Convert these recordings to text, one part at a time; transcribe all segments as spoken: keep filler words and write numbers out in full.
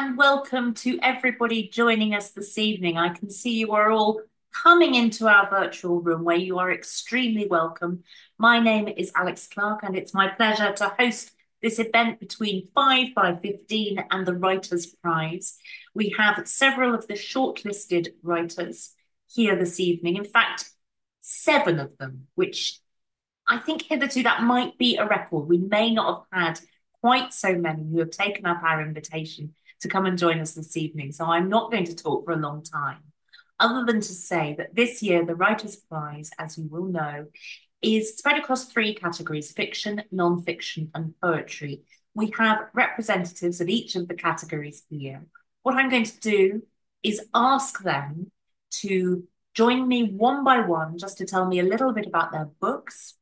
and welcome to everybody joining us this evening. I can see you are all coming into our virtual room where you are extremely welcome. My name is Alex Clark, and it's my pleasure to host this event between five by fifteen and the Writers' Prize. We have several of the shortlisted writers here this evening. In fact, seven of them, which I think hitherto that might be a record. We may not have had quite so many who have taken up our invitation to come and join us this evening. So I'm not going to talk for a long time, other than to say that this year, the Writers' Prize, as you will know, is spread across three categories: fiction, non-fiction, and poetry. We have representatives of each of the categories here. What I'm going to do is ask them to join me one by one, just to tell me a little bit about their books,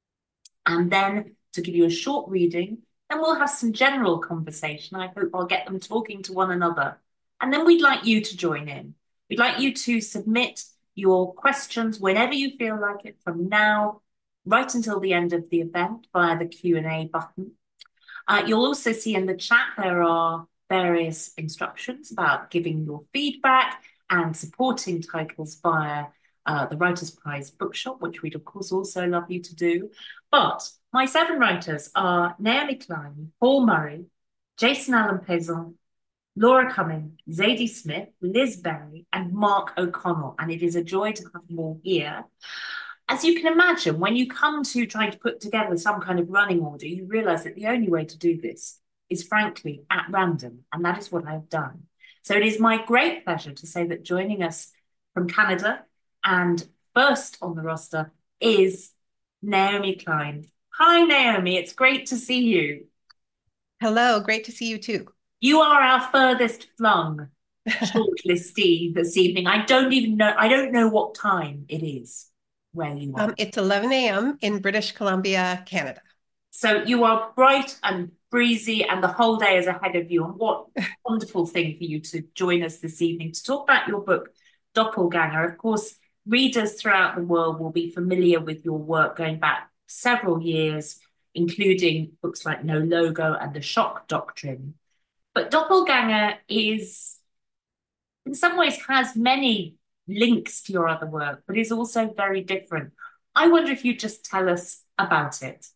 and then to give you a short reading. Then we'll have some general conversation. I hope I'll get them talking to one another. And then we'd like you to join in. We'd like you to submit your questions whenever you feel like it, from now right until the end of the event, via the Q and A button. Uh, you'll also see in the chat there are various instructions about giving your feedback and supporting titles via uh, the Writers' Prize Bookshop, which we'd of course also love you to do. But my seven writers are Naomi Klein, Paul Murray, Jason Allen Pezon, Laura Cumming, Zadie Smith, Liz Berry, and Mark O'Connell. And it is a joy to have them all here. As you can imagine, when you come to trying to put together some kind of running order, you realize that the only way to do this is, frankly, at random. And that is what I've done. So it is my great pleasure to say that joining us from Canada and first on the roster is Naomi Klein. Hi, Naomi. It's great to see you. Hello, great to see you too. You are our furthest flung shortlistee this evening. I don't even know, I don't know what time it is where you Um, are. it's eleven a m in British Columbia, Canada. So you are bright and breezy, and the whole day is ahead of you. And what wonderful thing for you to join us this evening to talk about your book, Doppelganger. Of course, readers throughout the world will be familiar with your work going back several years, including books like No Logo and The Shock Doctrine. But Doppelganger is, in some ways, has many links to your other work, but is also very different. I wonder if you'd just tell us about it.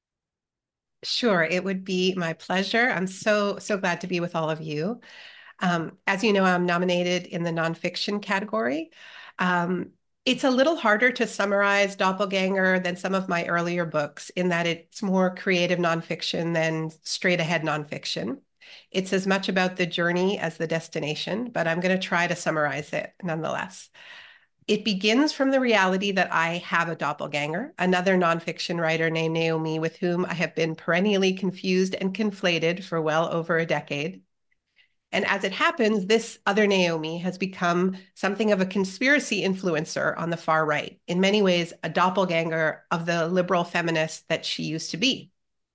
Sure, it would be my pleasure. I'm so, so glad to be with all of you. Um, as you know, I'm nominated in the nonfiction category. Um, it's a little harder to summarize Doppelganger than some of my earlier books in that it's more creative nonfiction than straight ahead nonfiction. It's as much about the journey as the destination, but I'm going to try to summarize it nonetheless. It begins from the reality that I have a doppelganger, another nonfiction writer named Naomi, with whom I have been perennially confused and conflated for well over a decade. And as it happens, this other Naomi has become something of a conspiracy influencer on the far right, in many ways, a doppelganger of the liberal feminist that she used to be.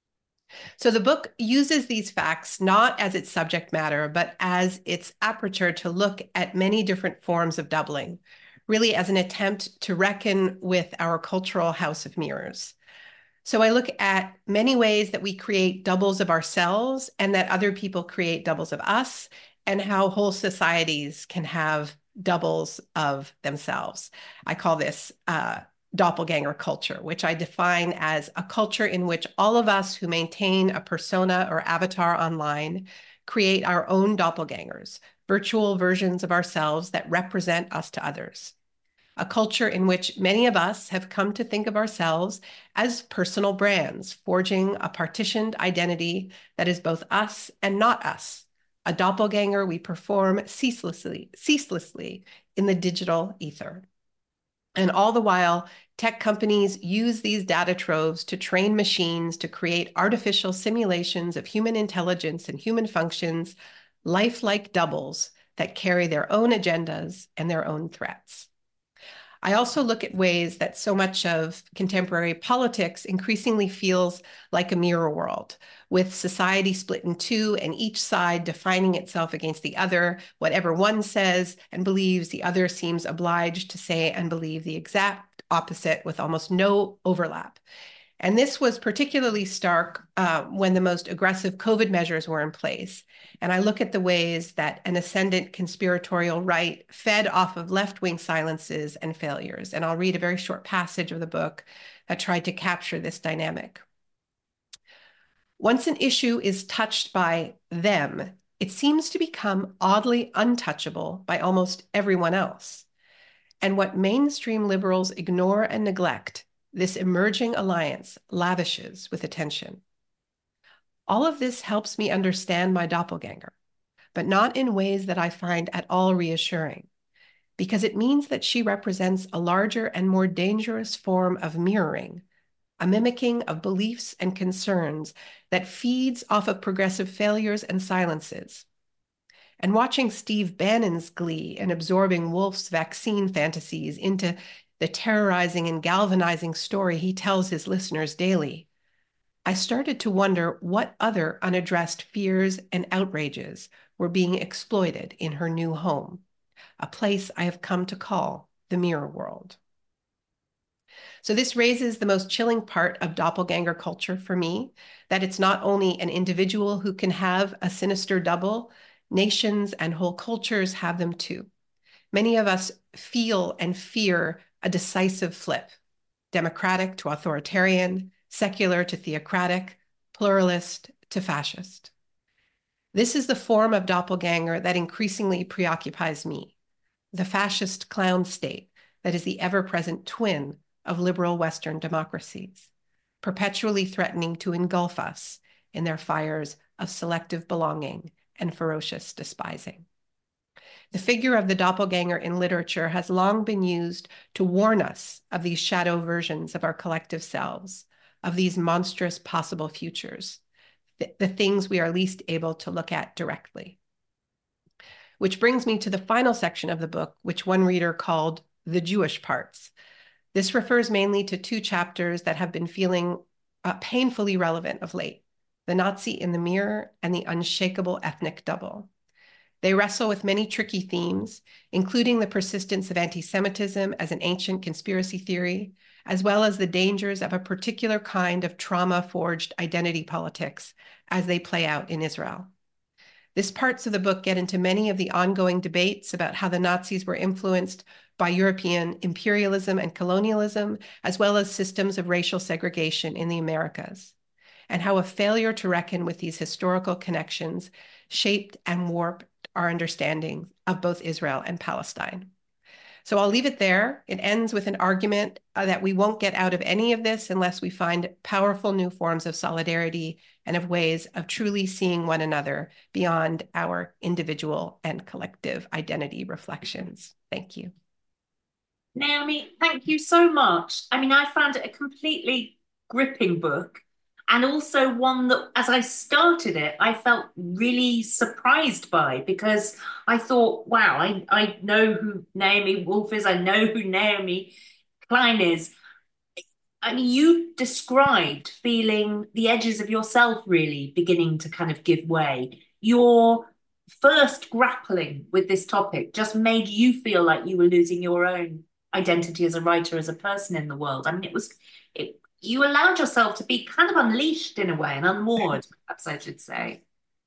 So the book uses these facts not as its subject matter, but as its aperture to look at many different forms of doubling, really as an attempt to reckon with our cultural house of mirrors. So I look at many ways that we create doubles of ourselves and that other people create doubles of us, and how whole societies can have doubles of themselves. I call this uh, doppelganger culture, which I define as a culture in which all of us who maintain a persona or avatar online create our own doppelgangers, virtual versions of ourselves that represent us to others. A culture in which many of us have come to think of ourselves as personal brands, forging a partitioned identity that is both us and not us, a doppelganger we perform ceaselessly, ceaselessly in the digital ether. And all the while, tech companies use these data troves to train machines to create artificial simulations of human intelligence and human functions, lifelike doubles that carry their own agendas and their own threats. I also look at ways that so much of contemporary politics increasingly feels like a mirror world, with society split in two and each side defining itself against the other. Whatever one says and believes, the other seems obliged to say and believe the exact opposite with almost no overlap. And this was particularly stark uh, when the most aggressive COVID measures were in place. And I look at the ways that an ascendant conspiratorial right fed off of left-wing silences and failures. And I'll read a very short passage of the book that tried to capture this dynamic. Once an issue is touched by them, it seems to become oddly untouchable by almost everyone else. And what mainstream liberals ignore and neglect, this emerging alliance lavishes with attention. All of this helps me understand my doppelganger, but not in ways that I find at all reassuring, because it means that she represents a larger and more dangerous form of mirroring, a mimicking of beliefs and concerns that feeds off of progressive failures and silences. And watching Steve Bannon's glee in absorbing Wolf's vaccine fantasies into the terrorizing and galvanizing story he tells his listeners daily, I started to wonder what other unaddressed fears and outrages were being exploited in her new home, a place I have come to call the mirror world. So this raises the most chilling part of doppelganger culture for me, that it's not only an individual who can have a sinister double, nations and whole cultures have them too. Many of us feel and fear a decisive flip, democratic to authoritarian, secular to theocratic, pluralist to fascist. This is the form of doppelganger that increasingly preoccupies me, the fascist clown state that is the ever-present twin of liberal Western democracies, perpetually threatening to engulf us in their fires of selective belonging and ferocious despising. The figure of the doppelganger in literature has long been used to warn us of these shadow versions of our collective selves, of these monstrous possible futures, the, the things we are least able to look at directly. Which brings me to the final section of the book, which one reader called the Jewish parts. This refers mainly to two chapters that have been feeling uh, painfully relevant of late, the Nazi in the mirror and the unshakable ethnic double. They wrestle with many tricky themes, including the persistence of anti-Semitism as an ancient conspiracy theory, as well as the dangers of a particular kind of trauma-forged identity politics as they play out in Israel. These parts of the book get into many of the ongoing debates about how the Nazis were influenced by European imperialism and colonialism, as well as systems of racial segregation in the Americas, and how a failure to reckon with these historical connections shaped and warped our understanding of both Israel and Palestine. So I'll leave it there. It ends with an argument uh, that we won't get out of any of this unless we find powerful new forms of solidarity and of ways of truly seeing one another beyond our individual and collective identity reflections. Thank you. Naomi, thank you so much. I mean, I found it a completely gripping book, and also one that, as I started it, I felt really surprised by, because I thought, wow, I, I know who Naomi Wolf is, I know who Naomi Klein is. I mean, you described feeling the edges of yourself really beginning to kind of give way. Your first grappling with this topic just made you feel like you were losing your own identity as a writer, as a person in the world. I mean, it was, it, you allowed yourself to be kind of unleashed in a way and unmoored, perhaps I should say.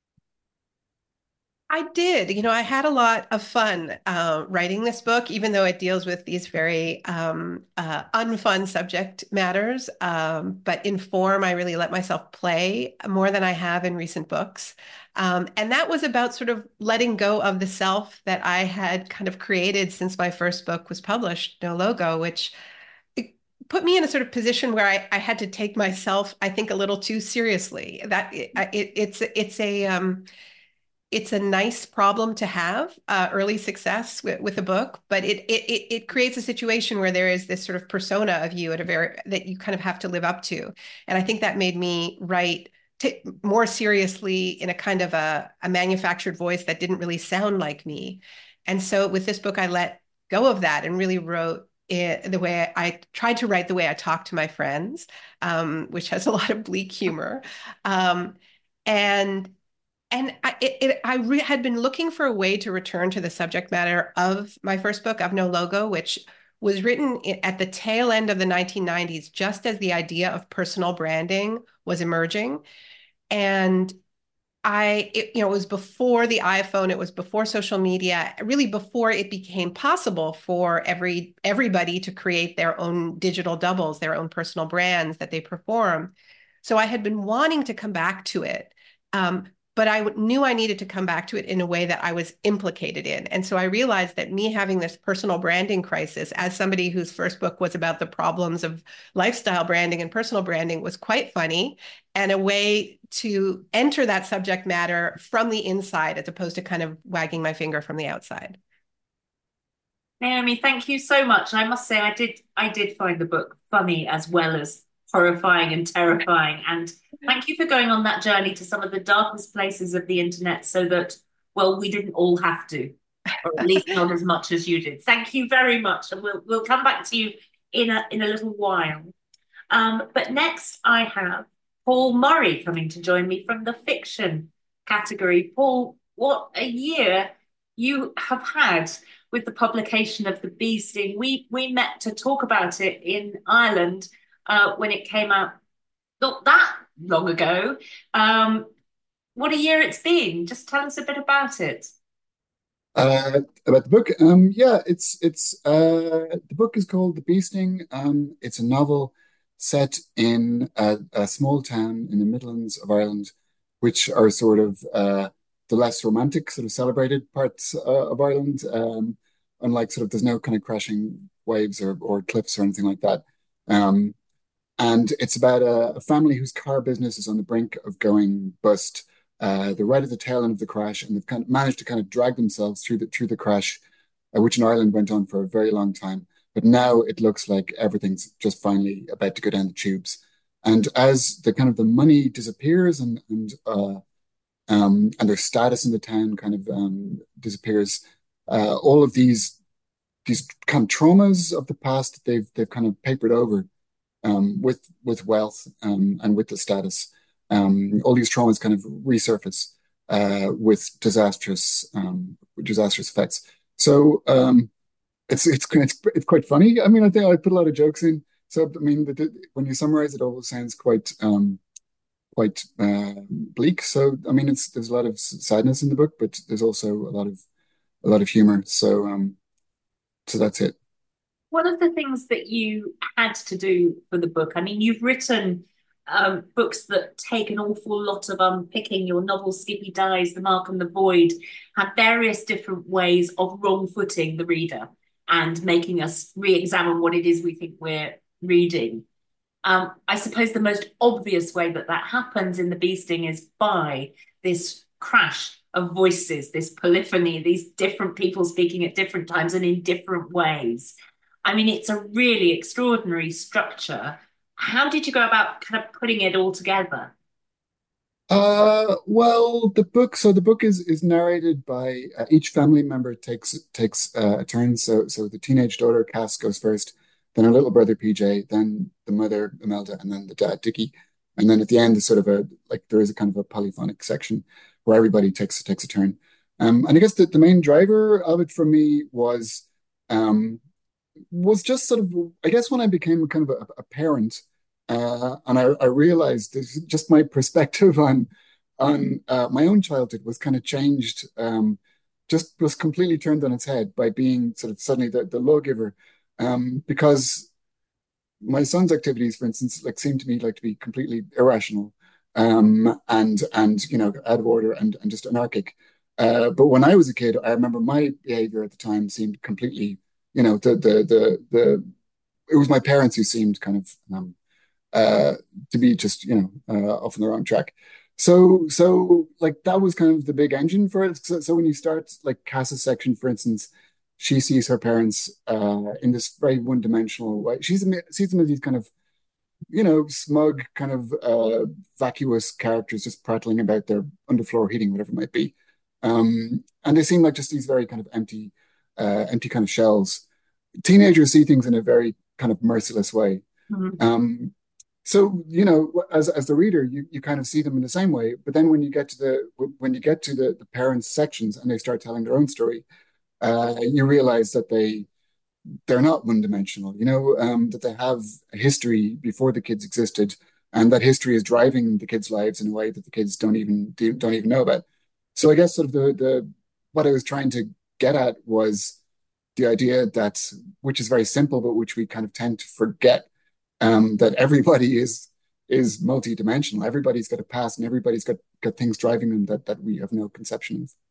I did. You know, I had a lot of fun uh, writing this book, even though it deals with these very um, uh, unfun subject matters. Um, but in form, I really let myself play more than I have in recent books. Um, and that was about sort of letting go of the self that I had kind of created since my first book was published, No Logo, which it put me in a sort of position where I, I had to take myself, I think, a little too seriously. That it, it, it's it's a um, it's a nice problem to have, uh, early success with, with a book, but it, it it creates a situation where there is this sort of persona of you at a very that you kind of have to live up to. And I think that made me write t more seriously in a kind of a, a manufactured voice that didn't really sound like me. And so with this book, I let go of that and really wrote it the way I, I tried to write the way I talk to my friends, um, which has a lot of bleak humor. Um, and and I, it, it, I had been looking for a way to return to the subject matter of my first book, of No Logo, which was written at the tail end of the nineteen nineties, just as the idea of personal branding was emerging. And I, it, you know, it was before the iPhone, it was before social media, really before it became possible for every everybody to create their own digital doubles, their own personal brands that they perform. So I had been wanting to come back to it, um, but I knew I needed to come back to it in a way that I was implicated in. And so I realized that me having this personal branding crisis, as somebody whose first book was about the problems of lifestyle branding and personal branding, was quite funny and a way to enter that subject matter from the inside as opposed to kind of wagging my finger from the outside. Naomi, thank you so much. I must say, I did I did find the book funny as well as horrifying and terrifying. And thank you for going on that journey to some of the darkest places of the internet so that, well, we didn't all have to, or at least not as much as you did. Thank you very much. And we'll we'll come back to you in a in a little while. Um, but next I have Paul Murray coming to join me from the fiction category. Paul, what a year you have had with the publication of The Bee Sting. We we met to talk about it in Ireland uh, when it came out not that long ago. Um, what a year it's been. Just tell us a bit about it. Uh, about the book, um, yeah, it's it's uh, the book is called The Bee Sting. Um, it's a novel set in a, a small town in the Midlands of Ireland, which are sort of uh, the less romantic, sort of celebrated parts uh, of Ireland. Um, unlike sort of, there's no kind of crashing waves or or cliffs or anything like that. Um, and it's about a, a family whose car business is on the brink of going bust. Uh, they're right at the tail end of the crash, and they've kind of managed to kind of drag themselves through the through the crash, uh, which in Ireland went on for a very long time. But now it looks like everything's just finally about to go down the tubes. And as the kind of the money disappears and and uh, um, and their status in the town kind of um, disappears, uh, all of these these kind of traumas of the past they've they've kind of papered over um, with with wealth um, and with the status. Um, all these traumas kind of resurface uh, with disastrous um, disastrous effects. So um, it's it's it's it's quite funny. I mean, I think I put a lot of jokes in. So I mean, the, the, when you summarize it, all sounds quite um, quite uh, bleak. So I mean, it's there's a lot of sadness in the book, but there's also a lot of a lot of humor. So um, so that's it. One of the things that you had to do for the book, I mean, you've written um, books that take an awful lot of unpicking. Your novel Skippy Dies, The Mark and the Void had various different ways of wrong-footing the reader and making us re-examine what it is we think we're reading. Um, I suppose the most obvious way that that happens in The Bee Sting is by this crash of voices, this polyphony, these different people speaking at different times and in different ways. I mean, it's a really extraordinary structure. How did you go about kind of putting it all together? Uh, well, the book. So the book is is narrated by uh, each family member takes takes uh, a turn. So so the teenage daughter Cass goes first, then her little brother P J, then the mother Imelda, and then the dad Dickie. And then at the end is sort of a like there is a kind of a polyphonic section where everybody takes takes a turn. Um, and I guess that the main driver of it for me was um was just sort of I guess when I became kind of a, a parent. Uh, and I, I realized this, just my perspective on on uh, my own childhood was kind of changed, um, just was completely turned on its head by being sort of suddenly the, the lawgiver, um, because my son's activities, for instance, like seemed to me like to be completely irrational, um, and and you know out of order and and just anarchic. Uh, but when I was a kid, I remember my behavior at the time seemed completely, you know, the the the the it was my parents who seemed kind of um, uh, to be just you know uh, off on the wrong track. So so like that was kind of the big engine for it. So, so when you start like Cass's section, for instance, she sees her parents uh, in this very one-dimensional way. She sees them as these kind of you know smug, kind of uh, vacuous characters just prattling about their underfloor heating, whatever it might be. Um, and they seem like just these very kind of empty, uh, empty kind of shells. Teenagers see things in a very kind of merciless way. Mhm. Um, so, you know, as as the reader, you, you kind of see them in the same way. But then when you get to the when you get to the, the parents sections and they start telling their own story, uh, you realize that they they're not one-dimensional, you know, um, that they have a history before the kids existed, and that history is driving the kids' lives in a way that the kids don't even don't even know about. So I guess sort of the the what I was trying to get at was the idea that, which is very simple, but which we kind of tend to forget, um, that everybody is is multi-dimensional. Everybody's got a past, and everybody's got got things driving them that that we have no conception of.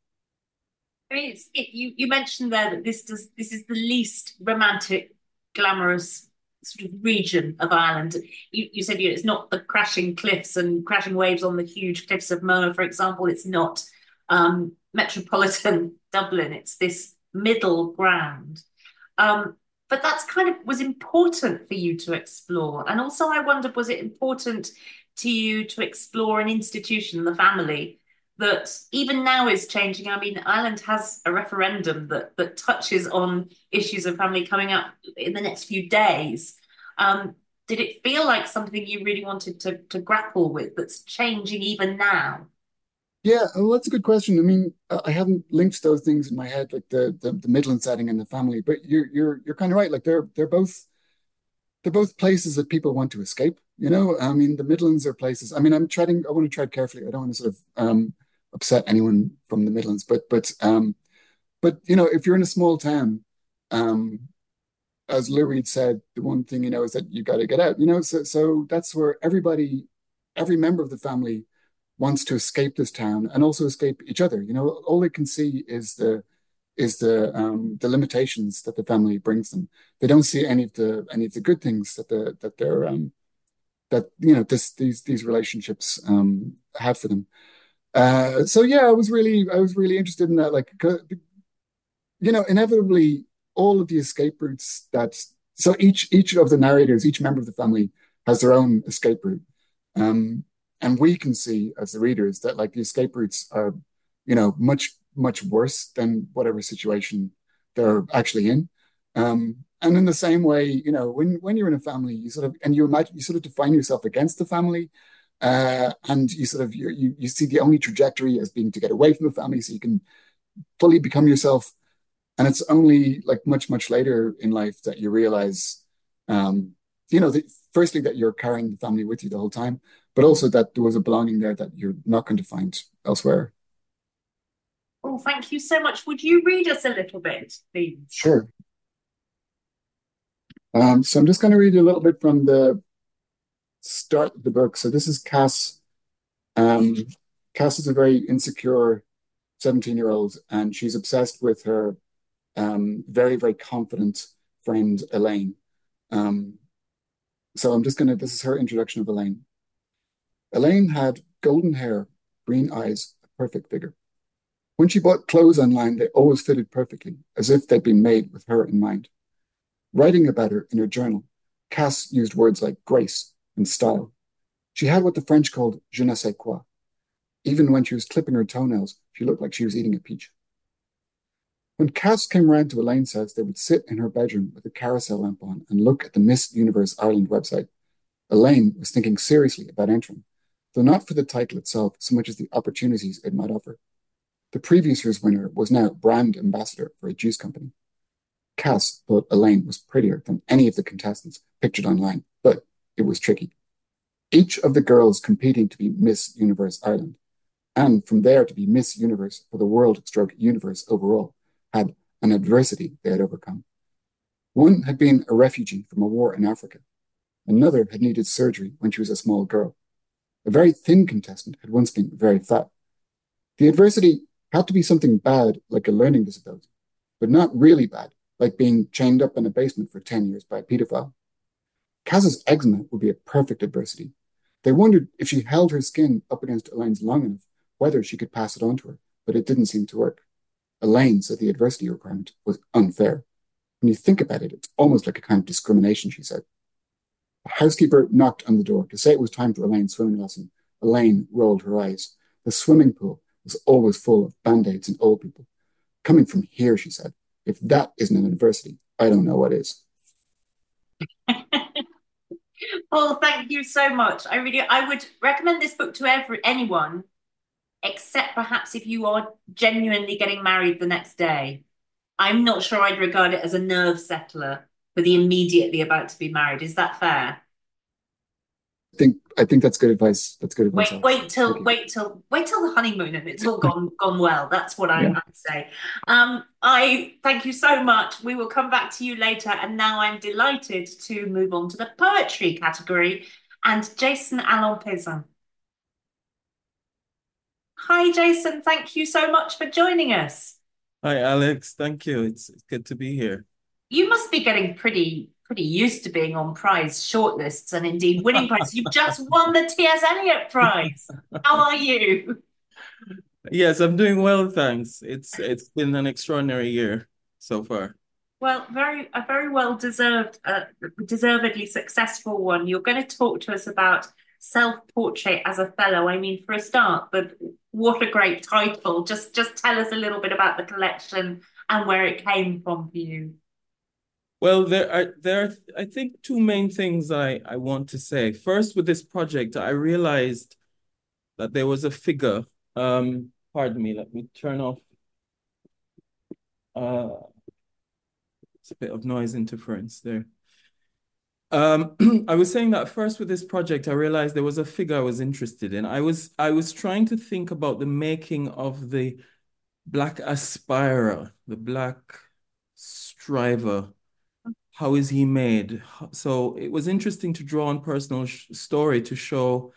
I mean, it's, it, you you mentioned there that this does this is the least romantic, glamorous sort of region of Ireland. You you said, you know, it's not the crashing cliffs and crashing waves on the huge cliffs of Moher, for example. It's not um, metropolitan Dublin. It's this middle ground. Um, but that's kind of was important for you to explore. And also, I wondered, was it important to you to explore an institution, the family, that even now is changing? I mean, Ireland has a referendum that that touches on issues of family coming up in the next few days. Um, did it feel like something you really wanted to to grapple with that's changing even now? Yeah, well, that's a good question. I mean, I I haven't linked those things in my head, like the the, the Midland setting and the family, but you're you're you're kind of right. Like they're they're both they're both places that people want to escape. You know, I mean, the Midlands are places. I mean, I'm treading. I want to tread carefully. I don't want to sort of um, upset anyone from the Midlands, but but um, but you know, if you're in a small town, um, as Lou Reed said, the one thing you know is that you got to get out. You know, so so that's where everybody, every member of the family wants to escape this town and also escape each other. You know, all they can see is the is the um, the limitations that the family brings them. They don't see any of the any of the good things that the that they're um, that you know this these these relationships um, have for them. Uh, so yeah, I was really I was really interested in that. Like, 'cause, you know, inevitably all of the escape routes that so each each of the narrators, each member of the family has their own escape route. Um, and we can see as the readers that like the escape routes are, you know, much, much worse than whatever situation they're actually in. Um, and in the same way, you know, when when you're in a family, you sort of and you imagine you sort of define yourself against the family. Uh, and you sort of you, you you see the only trajectory as being to get away from the family so you can fully become yourself. And it's only like much, much later in life that you realize, um, you know, that firstly, that you're carrying the family with you the whole time, but also that there was a belonging there that you're not going to find elsewhere. Oh, thank you so much. Would you read us a little bit, please? Sure. Um, so I'm just going to read you a little bit from the start of the book. So this is Cass. Um, Cass is a very insecure seventeen year old, and she's obsessed with her um, very, very confident friend, Elaine. Um, so I'm just going to, this is her introduction of Elaine. Elaine had golden hair, green eyes, a perfect figure. When she bought clothes online, they always fitted perfectly, as if they'd been made with her in mind. Writing about her in her journal, Cass used words like grace and style. She had what the French called je ne sais quoi. Even when she was clipping her toenails, she looked like she was eating a peach. When Cass came round to Elaine's house, they would sit in her bedroom with a carousel lamp on and look at the Miss Universe Ireland website. Elaine was thinking seriously about entering, though not for the title itself so much as the opportunities it might offer. The previous year's winner was now brand ambassador for a juice company. Cass thought Elaine was prettier than any of the contestants pictured online, but it was tricky. Each of the girls competing to be Miss Universe Ireland, and from there to be Miss Universe for the world stroke universe overall, had an adversity they had overcome. One had been a refugee from a war in Africa. Another had needed surgery when she was a small girl. A very thin contestant had once been very fat. The adversity had to be something bad, like a learning disability, but not really bad, like being chained up in a basement for ten years by a pedophile. Kaz's eczema would be a perfect adversity. They wondered if she held her skin up against Elaine's long enough, whether she could pass it on to her, but it didn't seem to work. Elaine said the adversity requirement was unfair. When you think about it, it's almost like a kind of discrimination, she said. A housekeeper knocked on the door to say it was time for Elaine's swimming lesson. Elaine rolled her eyes. The swimming pool was always full of band-aids and old people. Coming from here, she said, if that isn't an adversity, I don't know what is. Oh, thank you so much. I really, I would recommend this book to every anyone, except perhaps if you are genuinely getting married the next day. I'm not sure I'd regard it as a nerve settler for the immediately about to be married. Is that fair? I think I think that's good advice. That's good advice, Wait, Alex. wait Thank till, you. wait till, wait till the honeymoon and it's all gone, gone well. That's what I, Yeah. I'd say. Um, I thank you so much. We will come back to you later. And now I'm delighted to move on to the poetry category and Jason Allen Pizan. Hi, Jason. Thank you so much for joining us. Hi, Alex. Thank you. It's, it's good to be here. You must be getting pretty, pretty used to being on prize shortlists and indeed winning prizes. You've just won the T S. Eliot Prize. How are you? Yes, I'm doing well, thanks. It's it's been an extraordinary year so far. Well, very a very well deserved, uh, deservedly successful one. You're going to talk to us about self-portrait as Othello. I mean, for a start, but what a great title. Just just tell us a little bit about the collection and where it came from for you. Well, there are there are, I think, two main things I, I want to say. First, with this project, I realized that there was a figure. Um, pardon me, let me turn off. Uh, it's a bit of noise interference there. Um, I was saying that first with this project, I realized there was a figure I was interested in. I was I was trying to think about the making of the Black aspirer, the Black striver. How is he made? So it was interesting to draw on personal story to show,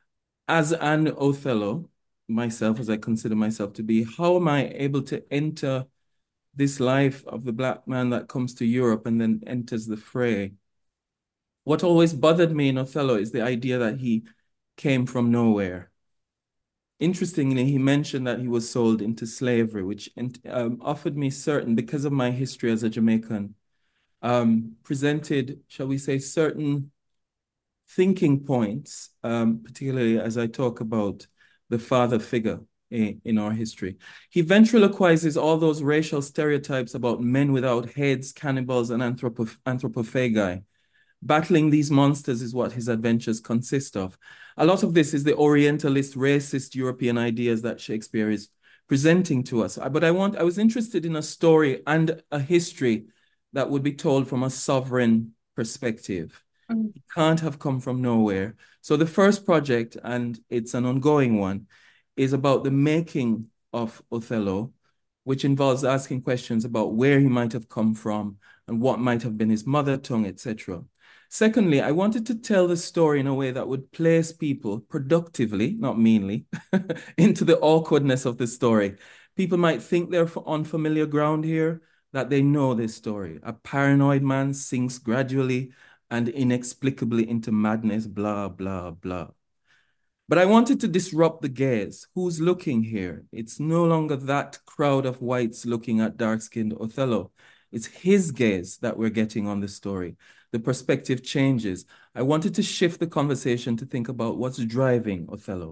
as an Othello, myself, as I consider myself to be, how am I able to enter this life of the Black man that comes to Europe and then enters the fray? What always bothered me in Othello is the idea that he came from nowhere. Interestingly, he mentioned that he was sold into slavery, which um, offered me certain, because of my history as a Jamaican, um, presented, shall we say, certain thinking points, um, particularly as I talk about the father figure in, in our history. He ventriloquizes all those racial stereotypes about men without heads, cannibals, and anthropo anthropophagi. Battling these monsters is what his adventures consist of. A lot of this is the Orientalist, racist European ideas that Shakespeare is presenting to us. But I want, I was interested in a story and a history that would be told from a sovereign perspective. Mm. It can't have come from nowhere. So the first project, and it's an ongoing one, is about the making of Othello, which involves asking questions about where he might have come from and what might have been his mother tongue, et cetera. Secondly, I wanted to tell the story in a way that would place people productively, not meanly, into the awkwardness of the story. People might think they're on familiar ground here, that they know this story. A paranoid man sinks gradually and inexplicably into madness, blah, blah, blah. But I wanted to disrupt the gaze. Who's looking here? It's no longer that crowd of whites looking at dark-skinned Othello. It's his gaze that we're getting on the story. The perspective changes. I wanted to shift the conversation to think about what's driving Othello.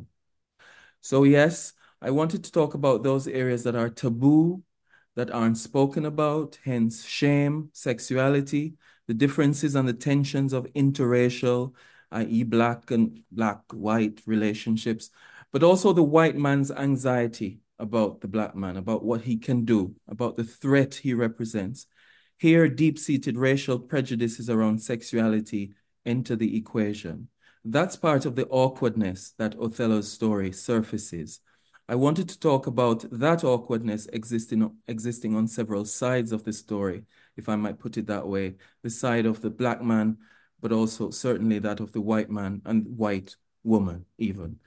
So yes, I wanted to talk about those areas that are taboo, that aren't spoken about, hence shame, sexuality, the differences and the tensions of interracial, that is black and black-white relationships, but also the white man's anxiety about the Black man, about what he can do, about the threat he represents. Here, deep-seated racial prejudices around sexuality enter the equation. That's part of the awkwardness that Othello's story surfaces. I wanted to talk about that awkwardness existing, existing on several sides of the story, if I might put it that way, the side of the Black man, but also certainly that of the white man and white woman even.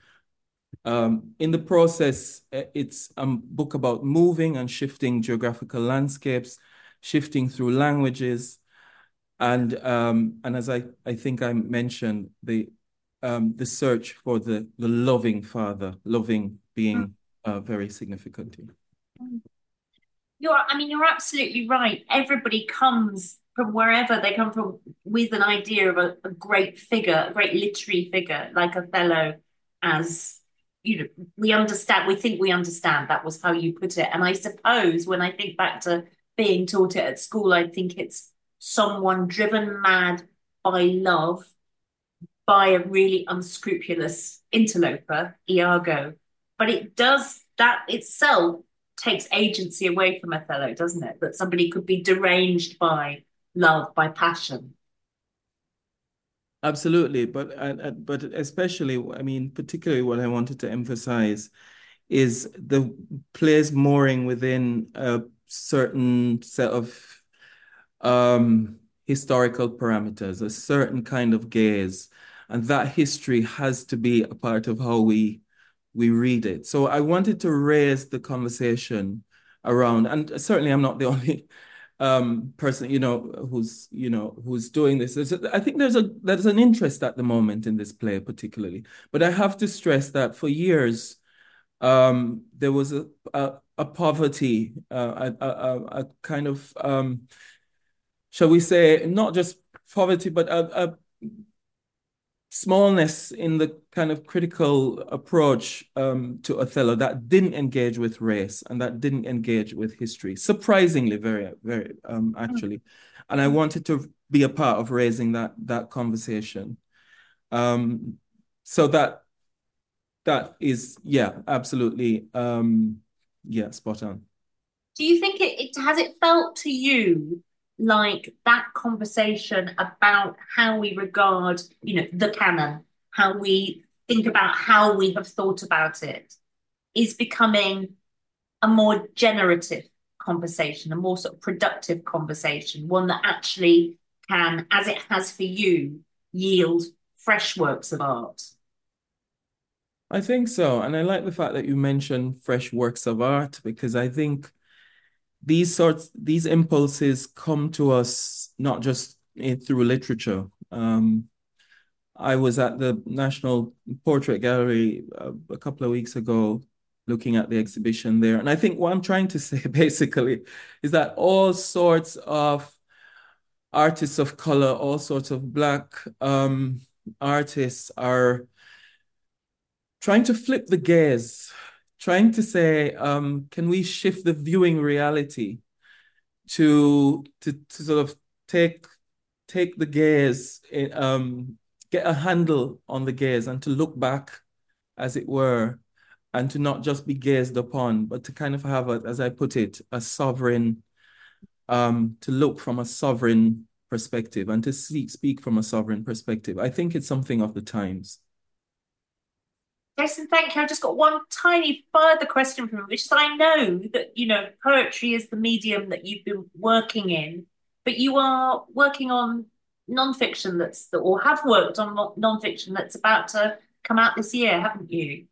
Um, in the process, it's a book about moving and shifting geographical landscapes, shifting through languages, and um, and as I, I think I mentioned, the um, the search for the, the loving father, loving being uh, very significant here. You're, I mean, you're absolutely right. Everybody comes from wherever they come from with an idea of a, a great figure, a great literary figure like Othello, as you know, we understand, we think we understand. That was how you put it. And I suppose when I think back to being taught it at school, I think it's someone driven mad by love by a really unscrupulous interloper, Iago. But it does, that itself takes agency away from Othello, doesn't it? That somebody could be deranged by love, by passion. Absolutely, but uh, but especially, I mean, particularly what I wanted to emphasize is the play's mooring within a certain set of um, historical parameters, a certain kind of gaze, and that history has to be a part of how we we read it. So I wanted to raise the conversation around, and certainly I'm not the only um person, you know, who's you know who's doing this. There's a, I think there's a there's an interest at the moment in this play particularly, but I have to stress that for years um there was a a, a poverty, uh, a, a a kind of um shall we say not just poverty, but a, a smallness in the kind of critical approach um, to Othello that didn't engage with race and that didn't engage with history. Surprisingly, very, very um, actually. And I wanted to be a part of raising that that conversation. Um, so that that is, yeah, absolutely, um, yeah, spot on. Do you think it, it has it felt to you like that conversation about how we regard, you know, the canon, how we think about how we have thought about it, is becoming a more generative conversation, a more sort of productive conversation, one that actually can, as it has for you, yield fresh works of art? I think so. And I like the fact that you mentioned fresh works of art because I think these sorts, these impulses come to us not just in, through literature. Um, I was at the National Portrait Gallery uh, a couple of weeks ago looking at the exhibition there. And I think what I'm trying to say basically is that all sorts of artists of color, all sorts of Black um, artists are trying to flip the gaze, trying to say, um, can we shift the viewing reality to to, to sort of take take the gaze, um, get a handle on the gaze and to look back, as it were, and to not just be gazed upon, but to kind of have, a, as I put it, a sovereign, um, to look from a sovereign perspective and to speak, speak from a sovereign perspective. I think it's something of the times. Jason, thank you. I've just got one tiny further question from you, which is I know that, you know, poetry is the medium that you've been working in, but you are working on nonfiction that's, or have worked on nonfiction that's about to come out this year, haven't you?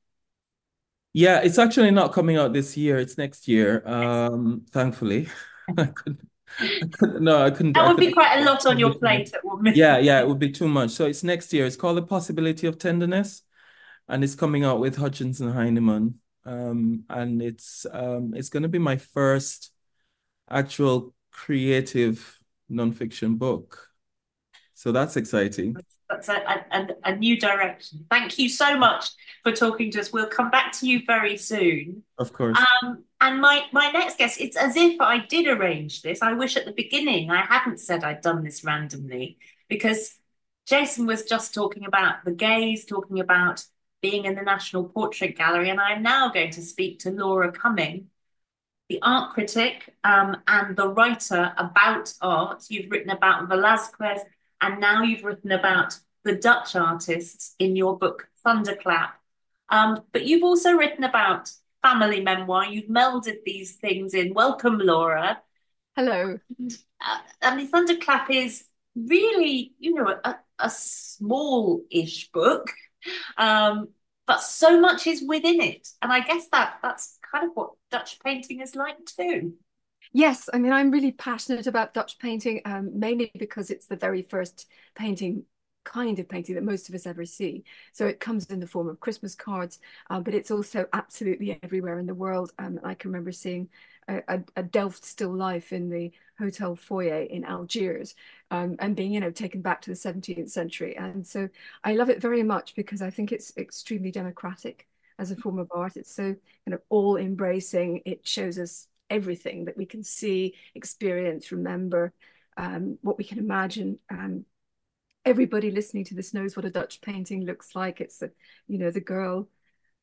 Yeah, it's actually not coming out this year. It's next year, um, thankfully. I couldn't, I couldn't, no, I couldn't. That I would be couldn't. quite a lot on your plate at one minute. Yeah, yeah, it would be too much. So it's next year. It's called The Possibility of Tenderness, and it's coming out with Hutchinson Heinemann. Um, and it's um, it's going to be my first actual creative nonfiction book. So that's exciting. That's a, a, a new direction. Thank you so much for talking to us. We'll come back to you very soon. Of course. Um, and my, my next guest, it's as if I did arrange this. I wish at the beginning I hadn't said I'd done this randomly because Jason was just talking about the gaze, talking about being in the National Portrait Gallery, and I'm now going to speak to Laura Cumming, the art critic um, and the writer about art. You've written about Velázquez, and now you've written about the Dutch artists in your book, Thunderclap. Um, but you've also written about family memoir. You've melded these things in. Welcome, Laura. Hello. And, uh, I mean, Thunderclap is really, you know, a, a small-ish book, um, but so much is within it. And I guess that that's kind of what Dutch painting is like too. Yes, I mean, I'm really passionate about Dutch painting, um, mainly because it's the very first painting, kind of painting that most of us ever see. So it comes in the form of Christmas cards, uh, but it's also absolutely everywhere in the world. Um, I can remember seeing a, a, a Delft still life in the hotel foyer in Algiers, um, and being, you know, taken back to the seventeenth century. And so I love it very much because I think it's extremely democratic as a form of art. It's so kind of all embracing. It shows us everything that we can see, experience, remember, um, what we can imagine. Um, everybody listening to this knows what a Dutch painting looks like. It's the, you know, the girl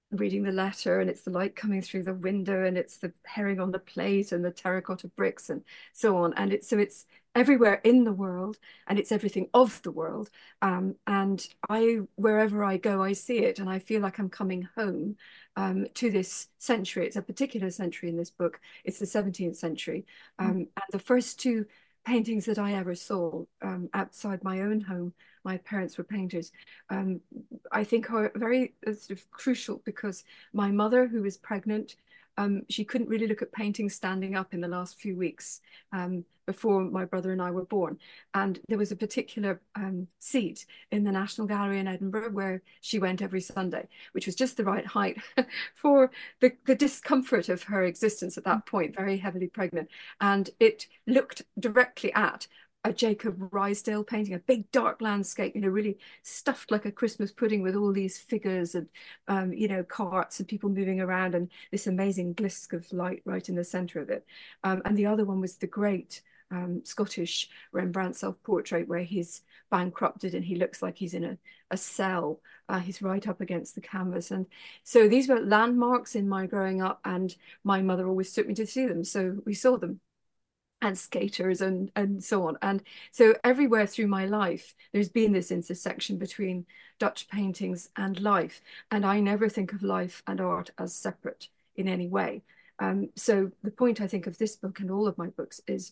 reading the letter, and it's the light coming through the window, and it's the herring on the plate and the terracotta bricks and so on. And it's so it's everywhere in the world, and it's everything of the world. Um, and I, wherever I go, I see it, and I feel like I'm coming home um, to this century. It's a particular century in this book. It's the seventeenth century. Um, and the first two paintings that I ever saw um, outside my own home, my parents were painters, um, I think are very uh, sort of crucial, because my mother, who was pregnant, um, she couldn't really look at paintings standing up in the last few weeks um, before my brother and I were born. And there was a particular um, seat in the National Gallery in Edinburgh where she went every Sunday, which was just the right height for the, the discomfort of her existence at that point, very heavily pregnant. And it looked directly at a Jacob Ruysdael painting, a big dark landscape, you know, really stuffed like a Christmas pudding with all these figures and, um, you know, carts and people moving around, and this amazing glisk of light right in the center of it. Um, and the other one was the great um, Scottish Rembrandt self-portrait, where he's bankrupted and he looks like he's in a, a cell. Uh, he's right up against the canvas. And so these were landmarks in my growing up, and my mother always took me to see them. So we saw them. And skaters and and so on. And so everywhere through my life, there's been this intersection between Dutch paintings and life. And I never think of life and art as separate in any way. Um, so the point, I think, of this book and all of my books is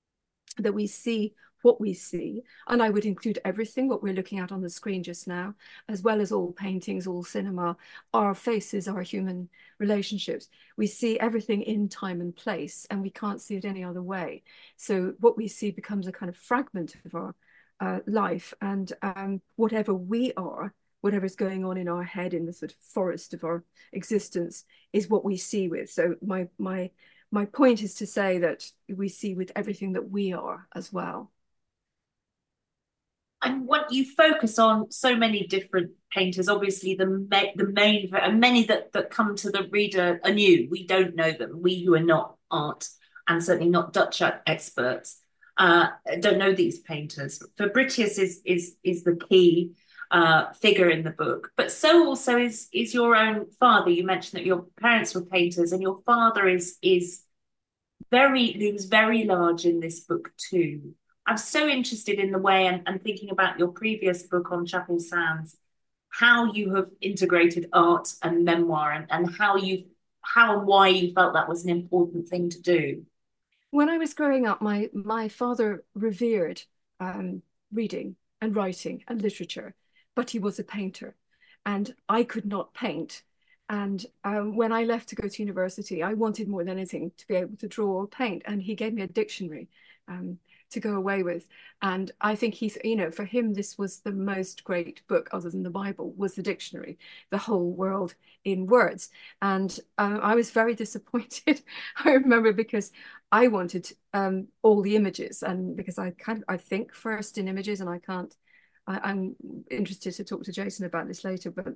that we see what we see, and I would include everything what we're looking at on the screen just now, as well as all paintings, all cinema, our faces, our human relationships. We see everything in time and place, and we can't see it any other way. So what we see becomes a kind of fragment of our uh, life, and um, whatever we are, whatever's going on in our head, in the sort of forest of our existence, is what we see with. So my my my point is to say that we see with everything that we are as well. And what you focus on so many different painters, obviously the ma the main and many that that come to the reader are new. We don't know them. We who are not art and certainly not Dutch experts uh, don't know these painters. Fabritius is is is the key uh, figure in the book, but so also is is your own father. You mentioned that your parents were painters, and your father is is very he was very large in this book too. I'm so interested in the way, and, and thinking about your previous book on Chapel Sands, how you have integrated art and memoir, and, and how you how and why you felt that was an important thing to do. When I was growing up, my my father revered um, reading and writing and literature, but he was a painter, and I could not paint. And um, when I left to go to university, I wanted more than anything to be able to draw or paint, and he gave me a dictionary. Um, to go away with. And I think he's, you know, for him, this was the most great book other than the Bible, was the dictionary, the whole world in words. And um, I was very disappointed, I remember, because I wanted um, all the images, and because I kind of, I think first in images, and I can't, I, I'm interested to talk to Jason about this later, but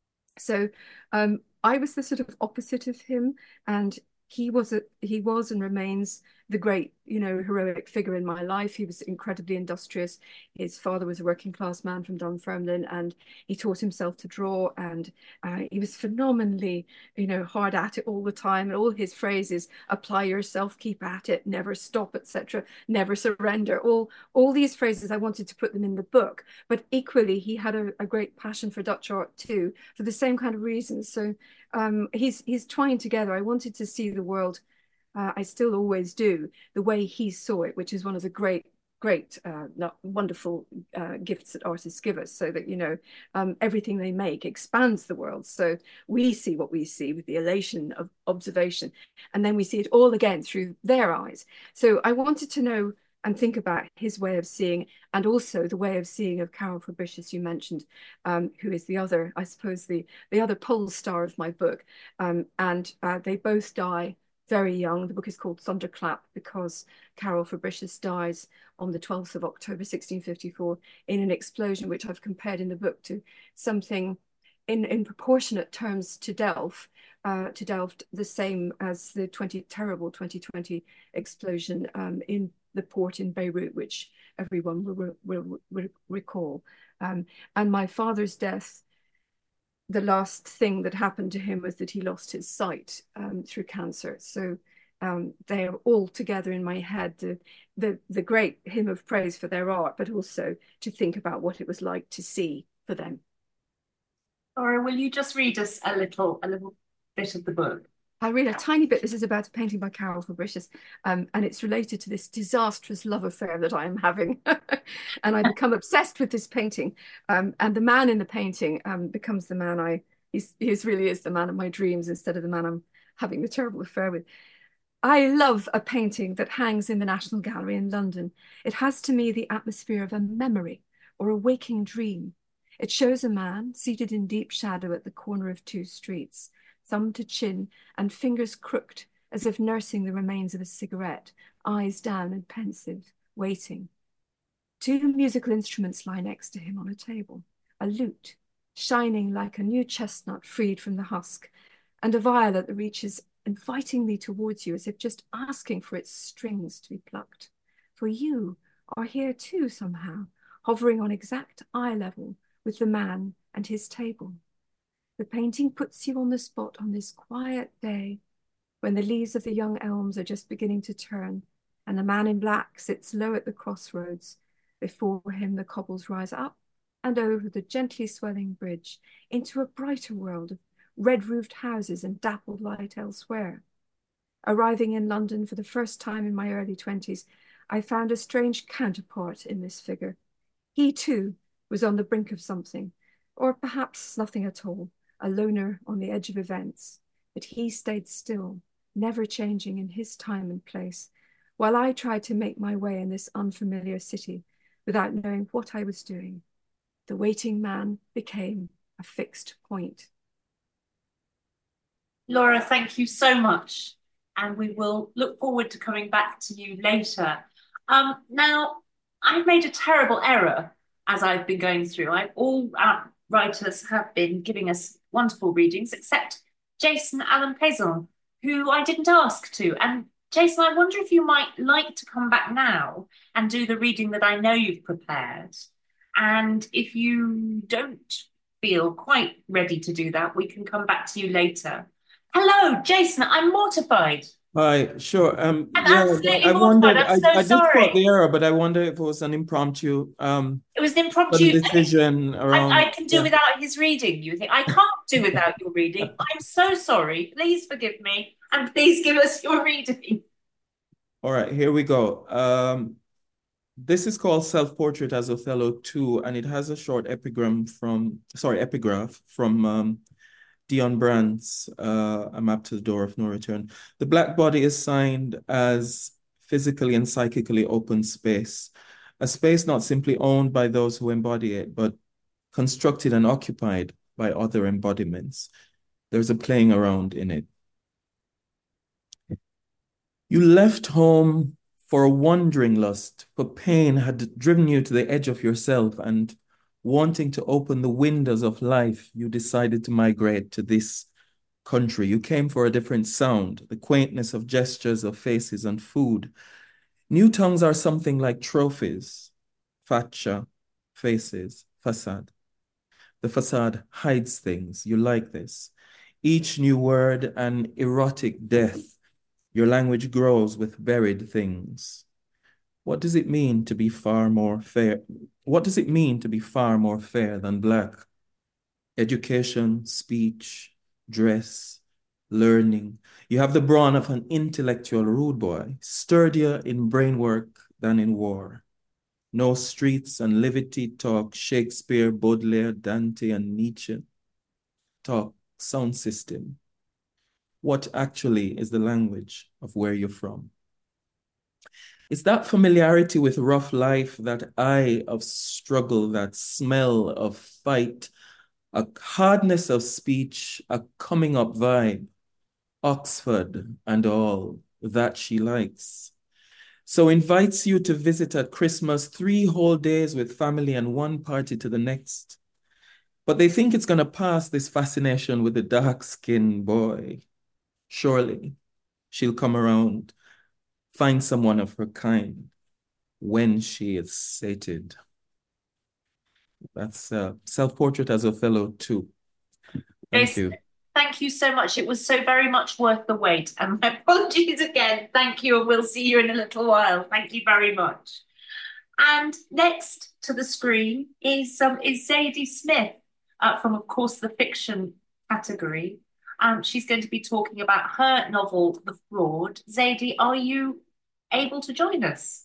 so um, I was the sort of opposite of him, and he was a, he was and remains the great, you know, heroic figure in my life. He was incredibly industrious. His father was a working class man from Dunfermline, and he taught himself to draw, and uh, he was phenomenally, you know, hard at it all the time. And all his phrases: apply yourself, keep at it, never stop, et cetera, never surrender. All all these phrases, I wanted to put them in the book, but equally he had a, a great passion for Dutch art too, for the same kind of reasons. So um, he's he's trying together. I wanted to see the world. Uh, I still always do, the way he saw it, which is one of the great, great, uh, not wonderful uh, gifts that artists give us, so that, you know, um, everything they make expands the world. So we see what we see with the elation of observation, and then we see it all again through their eyes. So I wanted to know and think about his way of seeing, and also the way of seeing of Karel Fabritius, you mentioned, um, who is the other, I suppose, the, the other pole star of my book. Um, and uh, they both die very young. The book is called Thunderclap because Karel Fabritius dies on the twelfth of October sixteen fifty-four in an explosion, which I've compared in the book to something in, in proportionate terms to Delft, uh, to Delft, the same as the twenty terrible twenty twenty explosion um, in the port in Beirut, which everyone will, will, will recall. Um, and my father's death the last thing that happened to him was that he lost his sight um, through cancer. So um, they are all together in my head, the, the, the great hymn of praise for their art, but also to think about what it was like to see for them. Laura, will you just read us a little, a little bit of the book? I'll read a tiny bit. This is about a painting by Carol Fabricius, um, and it's related to this disastrous love affair that I am having. And I become obsessed with this painting. Um, and the man in the painting um, becomes the man I, he's, he really is the man of my dreams instead of the man I'm having the terrible affair with. I love a painting that hangs in the National Gallery in London. It has to me the atmosphere of a memory or a waking dream. It shows a man seated in deep shadow at the corner of two streets, thumb to chin and fingers crooked as if nursing the remains of a cigarette, eyes down and pensive, waiting. Two musical instruments lie next to him on a table, a lute, shining like a new chestnut freed from the husk, and a violet that reaches invitingly towards you as if just asking for its strings to be plucked. For you are here too somehow, hovering on exact eye level with the man and his table. The painting puts you on the spot on this quiet day when the leaves of the young elms are just beginning to turn and the man in black sits low at the crossroads. Before him the cobbles rise up and over the gently swelling bridge into a brighter world of red-roofed houses and dappled light elsewhere. Arriving in London for the first time in my early twenties, I found a strange counterpart in this figure. He too was on the brink of something, or perhaps nothing at all, a loner on the edge of events, but he stayed still, never changing in his time and place, while I tried to make my way in this unfamiliar city without knowing what I was doing. The waiting man became a fixed point. Laura, thank you so much. And we will look forward to coming back to you later. Um, now, I've made a terrible error as I've been going through. I, all our writers have been giving us wonderful readings, except Jason Allen Pezon, who I didn't ask to. And Jason, I wonder if you might like to come back now and do the reading that I know you've prepared. And if you don't feel quite ready to do that, we can come back to you later. Hello, Jason, I'm mortified. Hi, sure. Um, I'm yeah, absolutely I mortified. wondered, I'm I, so I just caught sorry. the error, but I wonder if it was an impromptu um It was an sudden impromptu. decision I, around, I can do yeah. without his reading, you think? I can't do without your reading. I'm so sorry. Please forgive me. And please give us your reading. All right, here we go. Um, this is called Self-Portrait as Othello two, and it has a short epigram from, sorry, epigraph from um, Dion Brandt's uh, A Map to the Door of No Return. The black body is signed as physically and psychically open space, a space not simply owned by those who embody it, but constructed and occupied by other embodiments. There's a playing around in it. You left home for a wandering lust, for pain had driven you to the edge of yourself, and wanting to open the windows of life, you decided to migrate to this country. You came for a different sound, the quaintness of gestures, of faces and food. New tongues are something like trophies, facha, faces, facade. The facade hides things. You like this. Each new word an erotic death. Your language grows with buried things. What does it mean to be far more fair? What does it mean to be far more fair than black? Education, speech, dress, learning. You have the brawn of an intellectual rude boy, sturdier in brain work than in war. No streets and levity talk Shakespeare, Baudelaire, Dante, and Nietzsche. Talk sound system. What actually is the language of where you're from? It's that familiarity with rough life, that eye of struggle, that smell of fight, a hardness of speech, a coming up vibe, Oxford and all that she likes. So invites you to visit at Christmas three whole days with family and one party to the next. But they think it's going to pass, this fascination with the dark-skinned boy. Surely she'll come around, find someone of her kind when she is sated. That's uh, Self-Portrait as Othello two. Thank Grace, you. thank you so much. It was so very much worth the wait. And my apologies again. Thank you, and we'll see you in a little while. Thank you very much. And next to the screen is um, is Zadie Smith uh, from, of course, the fiction category. Um, she's going to be talking about her novel, The Fraud. Zadie, are you able to join us?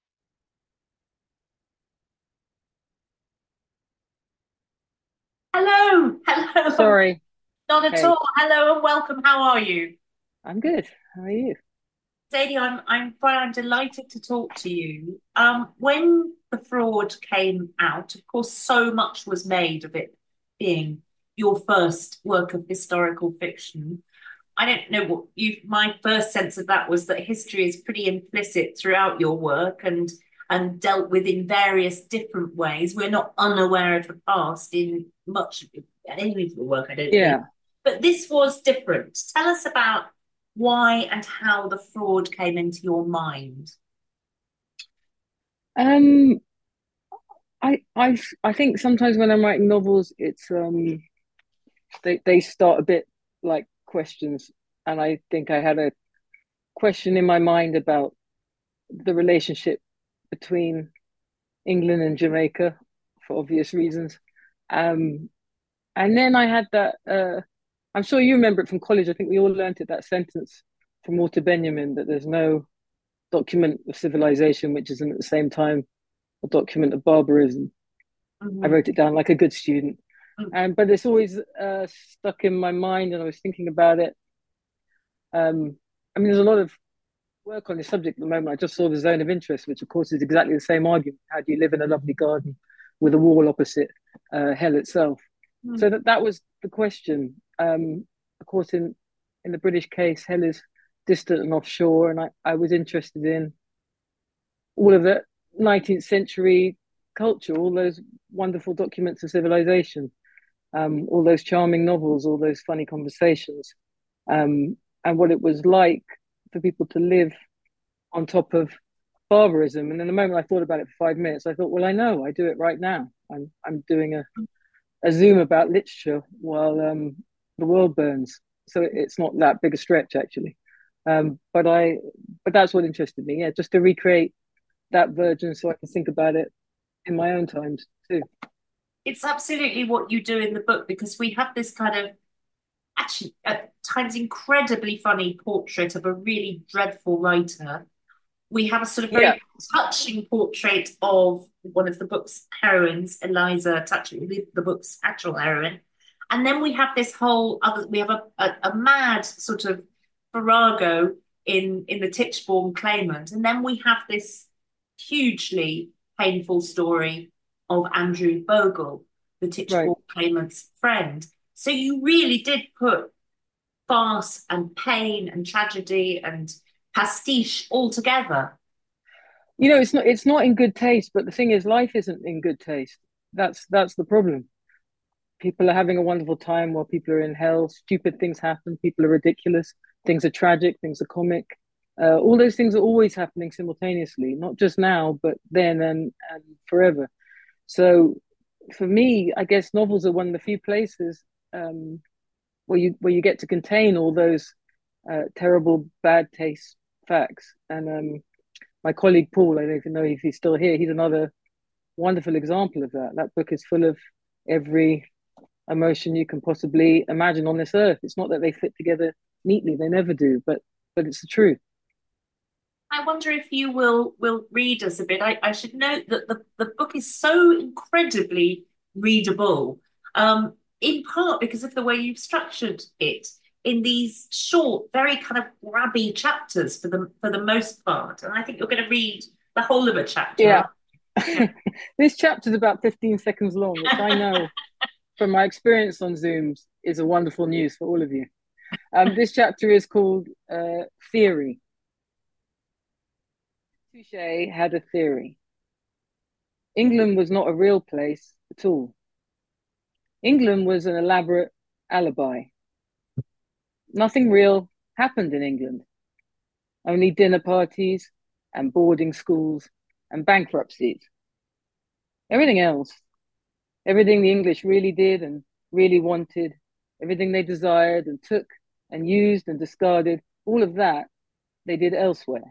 Hello, hello. Sorry. Not at Hey. all. Hello and welcome. How are you? I'm good. How are you? Zadie, I'm I'm fine. I'm delighted to talk to you. Um, when The Fraud came out, of course, so much was made of it being your first work of historical fiction. I don't know what you. My first sense of that was that history is pretty implicit throughout your work and and dealt with in various different ways. We're not unaware of the past in much any of your work, I don't Yeah. think. But this was different. Tell us about why and how The Fraud came into your mind. Um, I I I think sometimes when I'm writing novels, it's um they they start a bit like questions, and I think I had a question in my mind about the relationship between England and Jamaica for obvious reasons. Um, and then I had that. Uh, I'm sure you remember it from college. I think we all learned it, that sentence from Walter Benjamin, that there's no document of civilization which isn't at the same time a document of barbarism. Mm-hmm. I wrote it down like a good student. Mm-hmm. Um, but it's always uh, stuck in my mind, and I was thinking about it. Um, I mean, there's a lot of work on this subject at the moment. I just saw The Zone of Interest, which of course is exactly the same argument. How do you live in a lovely garden with a wall opposite uh, hell itself? Mm-hmm. So that, that was the question. Um, of course, in, in the British case, hell is distant and offshore, and I, I was interested in all of the nineteenth century culture, all those wonderful documents of civilization, um, all those charming novels, all those funny conversations, um, and what it was like for people to live on top of barbarism. And in the moment I thought about it for five minutes, I thought, well, I know, I do it right now. I'm I'm doing a, a Zoom about literature while um, the world burns. So it's not that big a stretch, actually. Um, but I, but that's what interested me. Yeah, just to recreate that version so I can think about it in my own times too. It's absolutely what you do in the book, because we have this kind of actually at times incredibly funny portrait of a really dreadful writer. We have a sort of very Yeah. touching portrait of one of the book's heroines, Eliza Touching, the, the book's actual heroine. And then we have this whole other, we have a, a, a mad sort of farrago in, in the Tichborne claimant. And then we have this hugely painful story of Andrew Bogle, the Tichborne right. claimant's friend. So you really did put farce and pain and tragedy and pastiche all together. You know, it's not it's not in good taste, but the thing is, life isn't in good taste. That's that's the problem. People are having a wonderful time while people are in hell. Stupid things happen. People are ridiculous. Things are tragic. Things are comic. Uh, all those things are always happening simultaneously, not just now, but then and, and forever. So for me, I guess novels are one of the few places um, where you where you get to contain all those uh, terrible, bad taste facts. And um, my colleague Paul, I don't even know if he's still here, he's another wonderful example of that. That book is full of every emotion you can possibly imagine on this earth. It's not that they fit together neatly, they never do, but but it's the truth. I wonder if you will will read us a bit. I, I should note that the, the book is so incredibly readable, um, in part because of the way you've structured it in these short, very kind of grabby chapters for the for the most part. And I think you're going to read the whole of a chapter. Yeah. This chapter is about fifteen seconds long, which I know from my experience on Zooms is a wonderful news for all of you. Um, this chapter is called uh, Theory. Touché had a theory. England was not a real place at all. England was an elaborate alibi. Nothing real happened in England. Only dinner parties and boarding schools and bankruptcies. Everything else, everything the English really did and really wanted, Everything they desired and took and used and discarded, all of that they did elsewhere.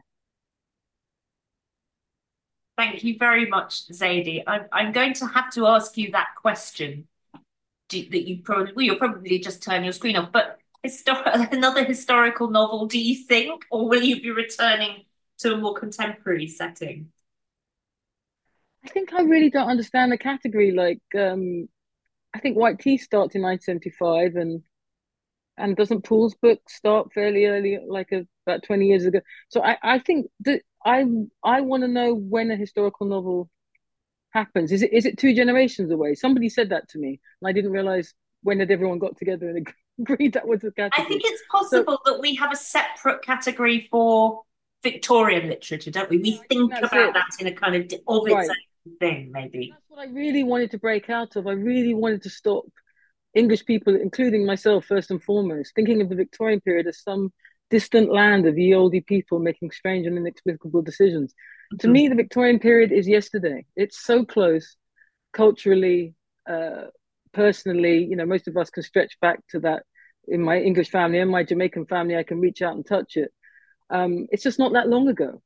Thank you very much, Zadie. I'm, I'm going to have to ask you that question do, that you probably, well, you'll probably just turn your screen off, but histor another historical novel, do you think, or will you be returning to a more contemporary setting? I think I really don't understand the category. Like, um, I think White Teeth starts in nineteen seventy-five, and and doesn't Poole's book start fairly early, like a, about twenty years ago? So I, I think that I I want to know when a historical novel happens. Is it is it two generations away? Somebody said that to me, and I didn't realize when had everyone got together and agreed that was the I category. think it's So possible that we have a separate category for Victorian literature, don't we? We yeah, I think think that's about it. that in a kind of di- of its Right. own thing, maybe. That's what I really wanted to break out of. I really wanted to stop English people, including myself, first and foremost, thinking of the Victorian period as some distant land of ye olde people making strange and inexplicable decisions. To Mhm. me, the Victorian period is yesterday. It's so close culturally, uh, personally. You know, most of us can stretch back to that. In my English family and my Jamaican family, I can reach out and touch it. Um, it's just not that long ago.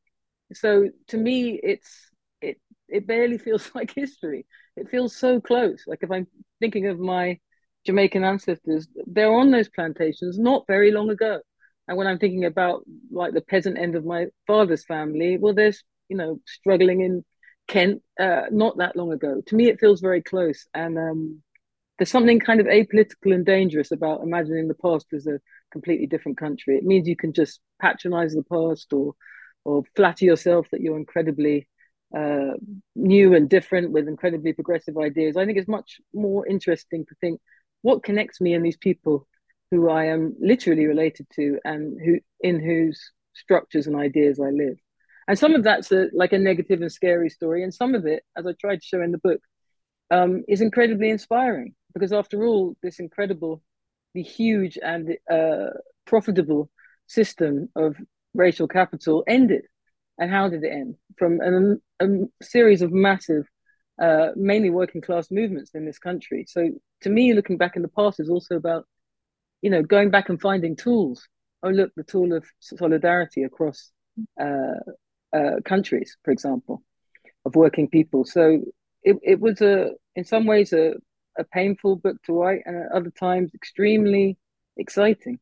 So to me, it's it it barely feels like history. It feels so close. Like if I'm thinking of my Jamaican ancestors, they're on those plantations not very long ago. And when I'm thinking about like the peasant end of my father's family, well, there's you know struggling in Kent uh, not that long ago. To me, it feels very close, and um, there's something kind of apolitical and dangerous about imagining the past as a completely different country. It means you can just patronize the past or or flatter yourself that you're incredibly uh, new and different with incredibly progressive ideas. I think it's much more interesting to think what connects me and these people who I am literally related to and who in whose structures and ideas I live. And some of that's a, like a negative and scary story, and some of it, as I tried to show in the book, um, is incredibly inspiring because after all, this incredible, the huge and uh, profitable system of racial capital ended. And how did it end? From an, a series of massive, uh, mainly working class movements in this country. So to me, looking back in the past is also about, you know, going back and finding tools. Oh, look, the tool of solidarity across uh, uh, countries, for example, of working people. So it, it was a, in some ways, a, a painful book to write, and at other times, extremely exciting.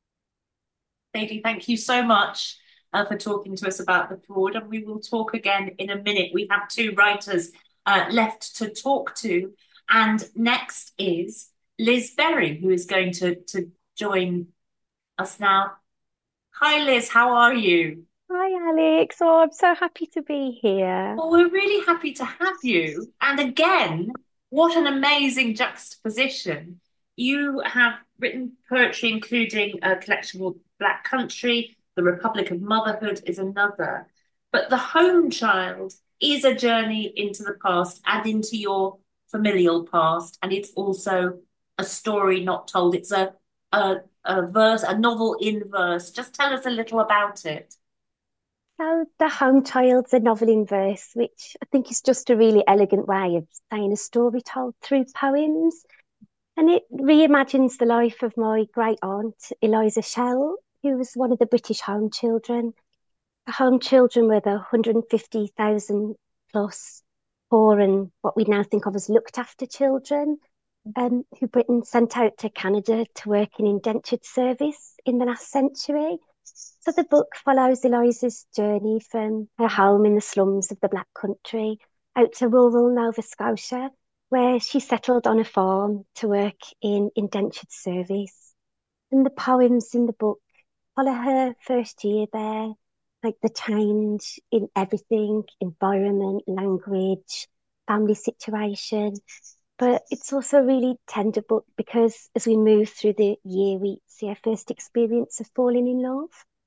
Zadie, thank you so much uh, for talking to us about The Fraud, and we will talk again in a minute. We have two writers uh, left to talk to, and next is Liz Berry, who is going to, to join us now. Hi, Liz, how are you? Hi, Alex. Oh, I'm so happy to be here. Well, we're really happy to have you. And again, what an amazing juxtaposition. You have written poetry, including a collection called Black Country, The Republic of Motherhood is another. But The Home Child is a journey into the past and into your familial past. And it's also a story not told. It's a, a, a verse, a novel in verse. Just tell us a little about it. So, The Home Child's a novel in verse, which I think is just a really elegant way of saying a story told through poems. And it reimagines the life of my great aunt, Eliza Shell, who was one of the British home children. The home children were the one hundred fifty thousand plus poor and what we now think of as looked after children, um, who Britain sent out to Canada to work in indentured service in the last century. So the book follows Eliza's journey from her home in the slums of the Black Country out to rural Nova Scotia, where she settled on a farm to work in indentured service. And the poems in the book follow her first year there, like the change in everything, environment, language, family situation. But it's also a really tender book because as we move through the year, we see our first experience of falling in love.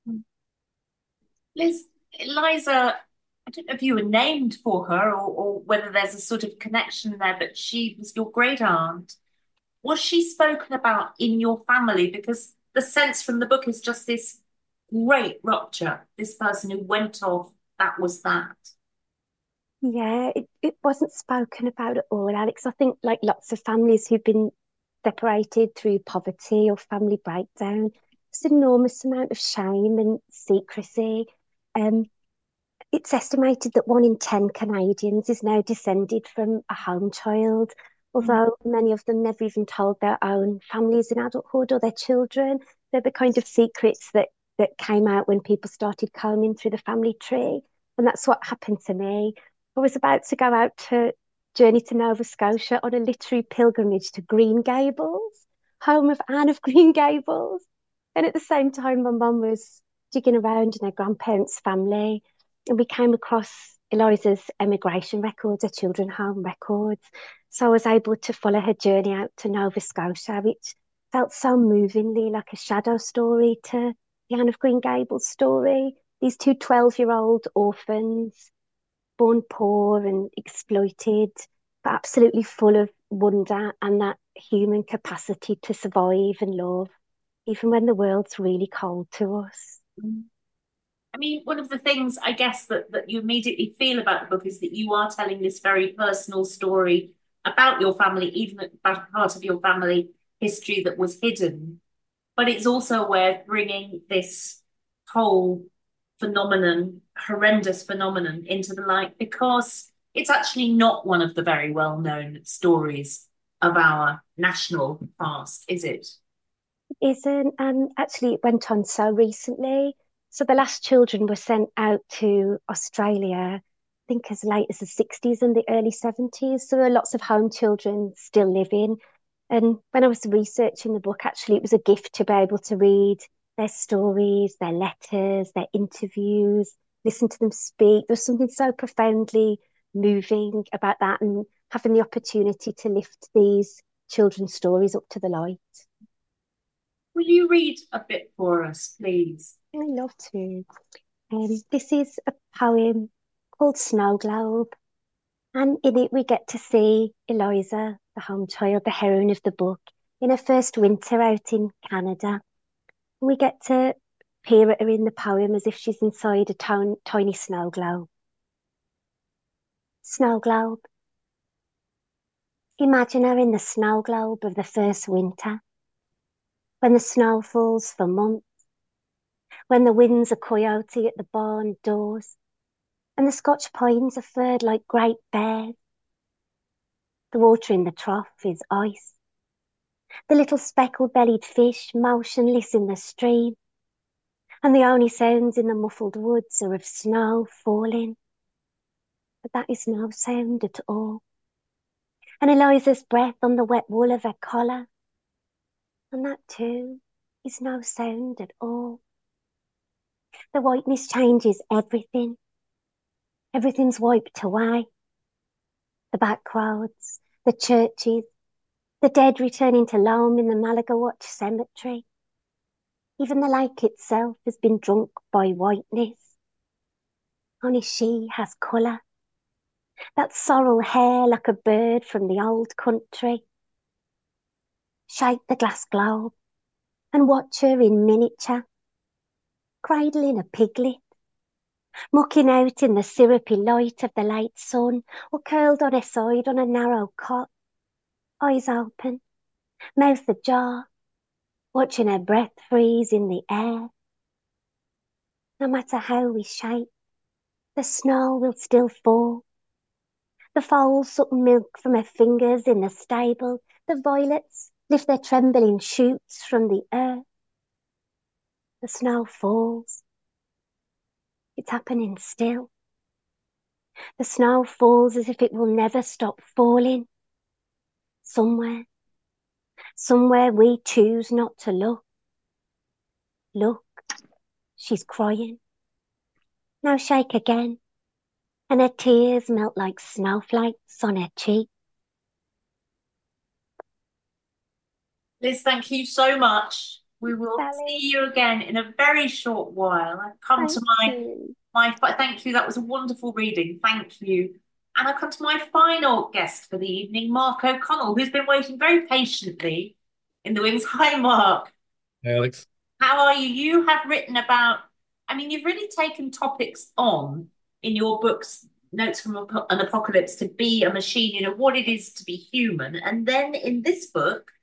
Liz, Eliza, I don't know if you were named for her or, or whether there's a sort of connection there, but she was your great aunt. Was she spoken about in your family? Because the sense from the book is just this great rupture. This person who went off, that was that. Yeah, it, it wasn't spoken about at all, Alex. I think like lots of families who've been separated through poverty or family breakdown. There's an enormous amount of shame and secrecy. Um, it's estimated that one in ten Canadians is now descended from a home child, although mm. many of them never even told their own families in adulthood or their children. They're the kind of secrets that, that came out when people started combing through the family tree. And that's what happened to me. I was about to go out to journey to Nova Scotia on a literary pilgrimage to Green Gables, home of Anne of Green Gables. And at the same time, my mum was digging around in her grandparents' family, and we came across Eliza's emigration records, her children's home records. So I was able to follow her journey out to Nova Scotia, which felt so movingly like a shadow story to the Anne of Green Gables story. These two twelve-year-old orphans, born poor and exploited, but absolutely full of wonder and that human capacity to survive and love, even when the world's really cold to us. I mean, one of the things I guess that, that you immediately feel about the book is that you are telling this very personal story about your family, even about part of your family history that was hidden. But it's also a way of bringing this whole phenomenon, horrendous phenomenon, into the light, because it's actually not one of the very well-known stories of our national past, is it? It isn't. And actually, it went on so recently. So the last children were sent out to Australia, I think as late as the sixties and the early seventies. So there are lots of home children still living. And when I was researching the book, actually, it was a gift to be able to read their stories, their letters, their interviews, listen to them speak. There's something so profoundly moving about that, and having the opportunity to lift these children's stories up to the light. Will you read a bit for us, please? I love to. Um, this is a poem called Snow Globe, and in it we get to see Eliza, the home child, the heroine of the book, in her first winter out in Canada. We get to peer at her in the poem as if she's inside a town, tiny snow globe. Snow globe. Imagine her in the snow globe of the first winter, when the snow falls for months, when the wind's a coyote at the barn doors, and the Scotch pines are furred like great bears. The water in the trough is ice. The little speckled-bellied fish motionless in the stream, and the only sounds in the muffled woods are of snow falling. But that is no sound at all. And Eliza's breath on the wet wool of her collar, and that too is no sound at all. The whiteness changes everything. Everything's wiped away. The back roads, the churches, the dead returning to loam in the Malagawatch cemetery. Even the lake itself has been drunk by whiteness. Only she has colour. That sorrel hair like a bird from the old country. Shake the glass globe and watch her in miniature, cradling a piglet, mucking out in the syrupy light of the late sun, or curled on her side on a narrow cot, eyes open, mouth ajar, watching her breath freeze in the air. No matter how we shake, the snow will still fall. The foals suck milk from her fingers in the stable. The violets lift their trembling shoots from the earth. The snow falls. It's happening still. The snow falls as if it will never stop falling. Somewhere, somewhere we choose not to look. Look, she's crying. Now shake again, and her tears melt like snowflakes on her cheek. Liz, thank you so much. We will Sally. see you again in a very short while. I've come Thank to my, you. my, thank you. That was a wonderful reading. Thank you. And I've come to my final guest for the evening, Mark O'Connell, who's been waiting very patiently in the wings. Hi, Mark. Hey, Alex. How are you? You have written about, I mean, you've really taken topics on in your books, Notes from an Apocalypse, to be a machine, you know, what it is to be human. And then in this book,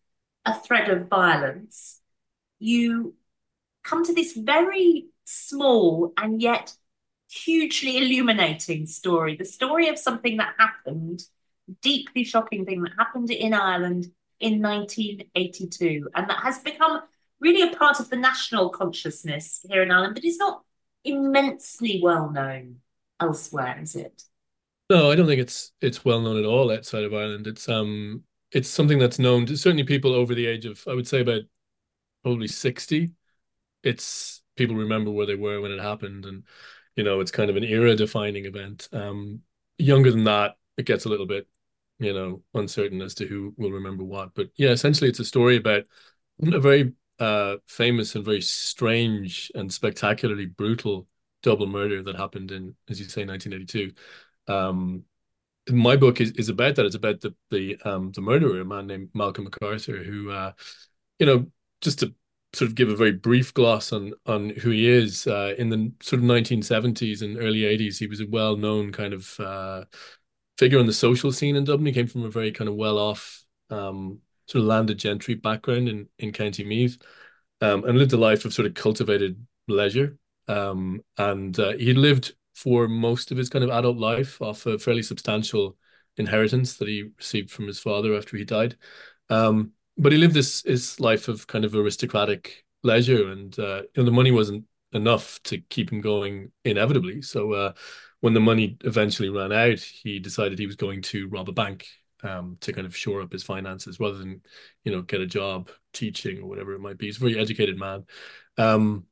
a thread of violence, you come to this very small and yet hugely illuminating story. The story of something that happened, deeply shocking thing that happened in Ireland in nineteen eighty-two, and that has become really a part of the national consciousness here in Ireland, but is not immensely well known elsewhere, is it? No, I don't think it's it's well known at all outside of Ireland. It's um it's something that's known to certainly people over the age of, I would say, about probably sixty. It's people remember where they were when it happened, and you know, it's kind of an era defining event. Um, younger than that, it gets a little bit, you know, uncertain as to who will remember what. But yeah, essentially it's a story about a very uh famous and very strange and spectacularly brutal double murder that happened in, as you say, nineteen eighty-two. Um, my book is, is about that. It's about the the um the murderer, a man named Malcolm MacArthur, who uh, you know, just to sort of give a very brief gloss on on who he is, uh, in the sort of nineteen seventies and early eighties, he was a well-known kind of uh, figure on the social scene in Dublin. He came from a very kind of well-off um, sort of landed gentry background in, in County Meath, um, and lived a life of sort of cultivated leisure. Um, and uh, he lived for most of his kind of adult life off a fairly substantial inheritance that he received from his father after he died. Um, but he lived this his life of kind of aristocratic leisure, and uh, you know, the money wasn't enough to keep him going inevitably. So uh, when the money eventually ran out, he decided he was going to rob a bank, um, to kind of shore up his finances rather than, you know, get a job teaching or whatever it might be. He's a very educated man. Um,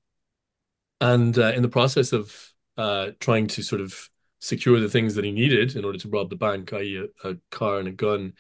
and uh, in the process of uh, trying to sort of secure the things that he needed in order to rob the bank, that is a, a car and a gun,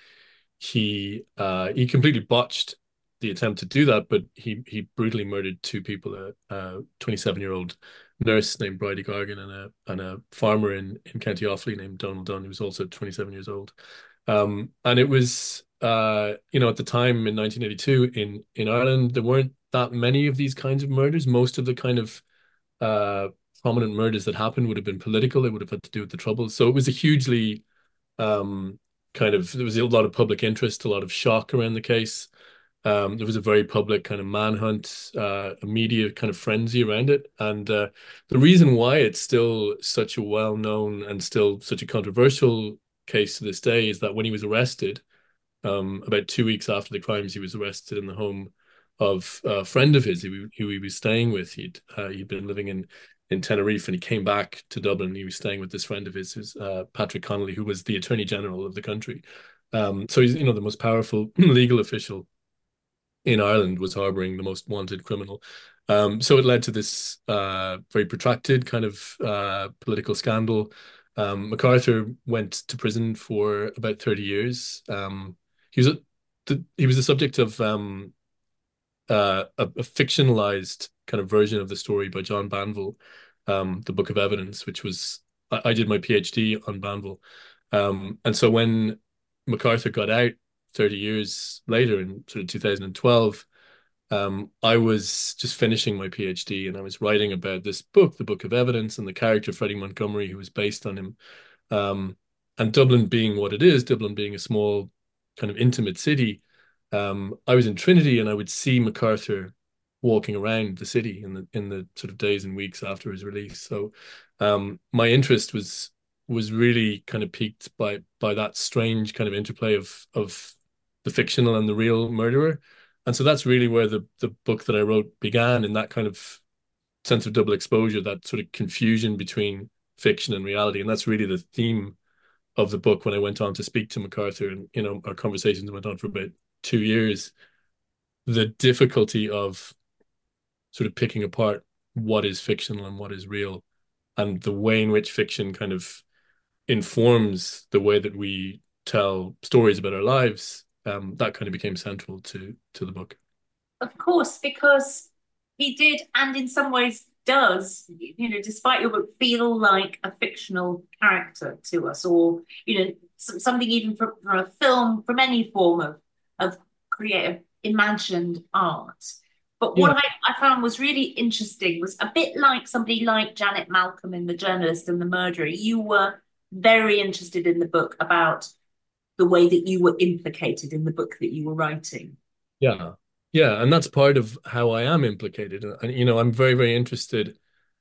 he uh, he completely botched the attempt to do that, but he he brutally murdered two people, a, a twenty-seven-year-old nurse named Bridie Gargan and a and a farmer in, in County Offaly named Donald Dunn, who was also twenty-seven years old. Um, and it was, uh, you know, at the time in nineteen eighty-two in, in Ireland, there weren't that many of these kinds of murders. Most of the kind of uh, prominent murders that happened would have been political. They would have had to do with the Troubles. So it was a hugely um, kind of, there was a lot of public interest, a lot of shock around the case. Um, there was a very public kind of manhunt, uh, a media kind of frenzy around it. And uh, the reason why it's still such a well-known and still such a controversial case to this day is that when he was arrested, um, about two weeks after the crimes, he was arrested in the home of a friend of his who, who he was staying with. He'd uh, he'd been living in in Tenerife, and he came back to Dublin. He was staying with this friend of his, who's uh, Patrick Connolly, who was the Attorney General of the country. Um, so he's, you know, the most powerful legal official in Ireland was harboring the most wanted criminal. Um, so it led to this uh, very protracted kind of uh, political scandal. Um, MacArthur went to prison for about thirty years. Um, he was a, the, he was the subject of um, uh, a, a fictionalized kind of version of the story by John Banville, um, The Book of Evidence, which was, I, I did my PhD on Banville. Um, and so when MacArthur got out thirty years later in sort of two thousand twelve, um, I was just finishing my PhD, and I was writing about this book, The Book of Evidence, and the character Freddie Montgomery, who was based on him. Um, and Dublin being what it is, Dublin being a small kind of intimate city, um, I was in Trinity, and I would see MacArthur walking around the city in the in the sort of days and weeks after his release. So um, my interest was was really kind of piqued by by that strange kind of interplay of of the fictional and the real murderer. And so that's really where the the book that I wrote began, in that kind of sense of double exposure, that sort of confusion between fiction and reality. And that's really the theme of the book when I went on to speak to MacArthur, and, you know, our conversations went on for about two years. The difficulty of sort of picking apart what is fictional and what is real, and the way in which fiction kind of informs the way that we tell stories about our lives, um, that kind of became central to to the book. Of course, because he did, and in some ways does, you know, despite your book, feel like a fictional character to us, or, you know, something even from, from a film, from any form of, of creative, imagined art. But what Yeah. I, I found was really interesting was a bit like somebody like Janet Malcolm in The Journalist and the Murderer. You were very interested in the book about the way that you were implicated in the book that you were writing. Yeah. Yeah. And that's part of how I am implicated. And, you know, I'm very, very interested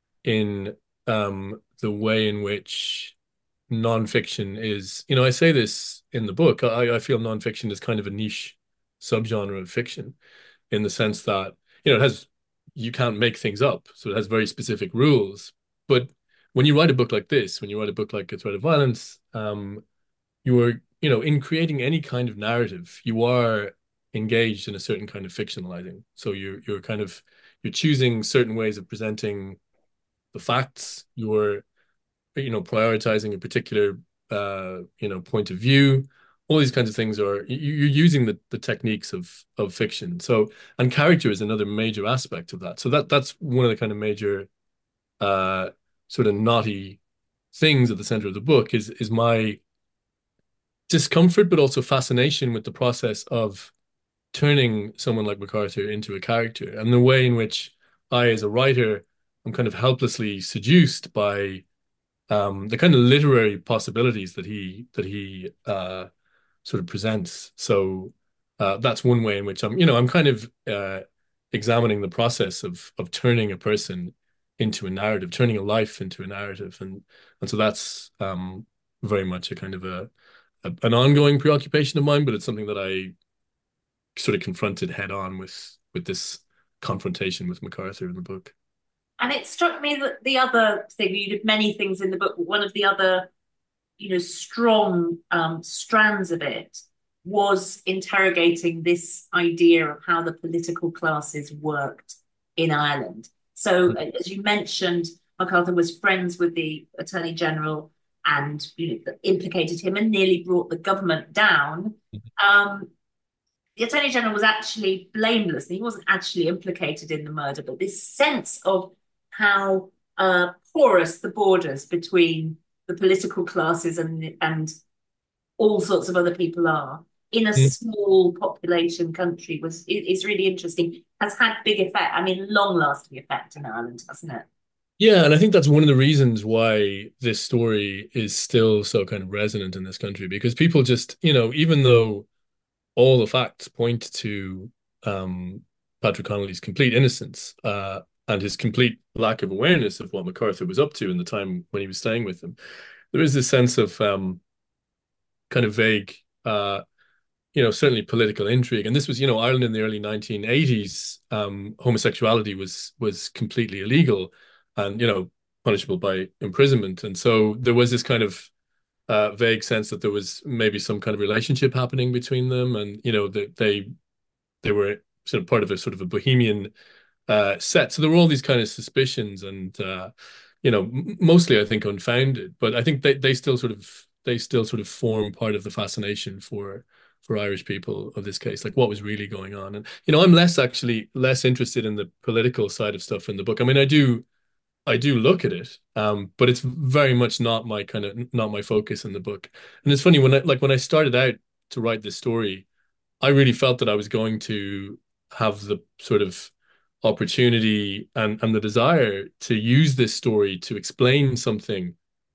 in um, the way in which nonfiction is, you know, I say this in the book, I, I feel nonfiction is kind of a niche subgenre of fiction in the sense that, you know, it has, you can't make things up. So it has very specific rules. But when you write a book like this, when you write a book like A Threat of Violence, um, you are, you know, in creating any kind of narrative, you are engaged in a certain kind of fictionalizing. So you're you're kind of you're choosing certain ways of presenting the facts. You're, you know, prioritizing a particular uh, you know, point of view. All these kinds of things are you, you're using the the techniques of of fiction. So and character is another major aspect of that. So that that's one of the kind of major uh sort of knotty things at the center of the book is is my discomfort, but also fascination with the process of turning someone like MacArthur into a character and the way in which I, as a writer, am kind of helplessly seduced by um, the kind of literary possibilities that he that he uh, sort of presents. So uh, that's one way in which I'm, you know, I'm kind of uh, examining the process of of turning a person into a narrative, turning a life into a narrative, and and so that's um, very much a kind of a, a an ongoing preoccupation of mine, but it's something that I sort of confronted head on with with this confrontation with MacArthur in the book. And it struck me that the other thing, you did many things in the book, but one of the other, you know, strong um, strands of it was interrogating this idea of how the political classes worked in Ireland. So, as you mentioned, MacArthur was friends with the Attorney General and, you know, implicated him and nearly brought the government down. Um, the Attorney General was actually blameless. He wasn't actually implicated in the murder, but this sense of how uh, porous the borders between the political classes and and all sorts of other people are in a Mm. small population country was is really interesting. Has had big effect. I mean, long lasting effect in Ireland, hasn't it? Yeah, and I think that's one of the reasons why this story is still so kind of resonant in this country because people just, you know, even though all the facts point to um, Patrick Connolly's complete innocence uh, and his complete lack of awareness of what MacArthur was up to in the time when he was staying with him, there is this sense of um, kind of vague, uh, you know, certainly political intrigue. And this was, you know, Ireland in the early nineteen eighties. Um, homosexuality was was completely illegal, and you know, punishable by imprisonment. And so there was this kind of uh, vague sense that there was maybe some kind of relationship happening between them, and you know, that they they were sort of part of a sort of a bohemian uh, set. So there were all these kind of suspicions, and uh, you know, m- mostly I think unfounded. But I think they they still sort of they still sort of form part of the fascination for for Irish people of this case, like what was really going on. And you know, I'm less actually less interested in the political side of stuff in the book. I mean, I do I do look at it, um, but it's very much not my kind of not my focus in the book. And it's funny when I like when I started out to write this story, I really felt that I was going to have the sort of opportunity and and the desire to use this story to explain something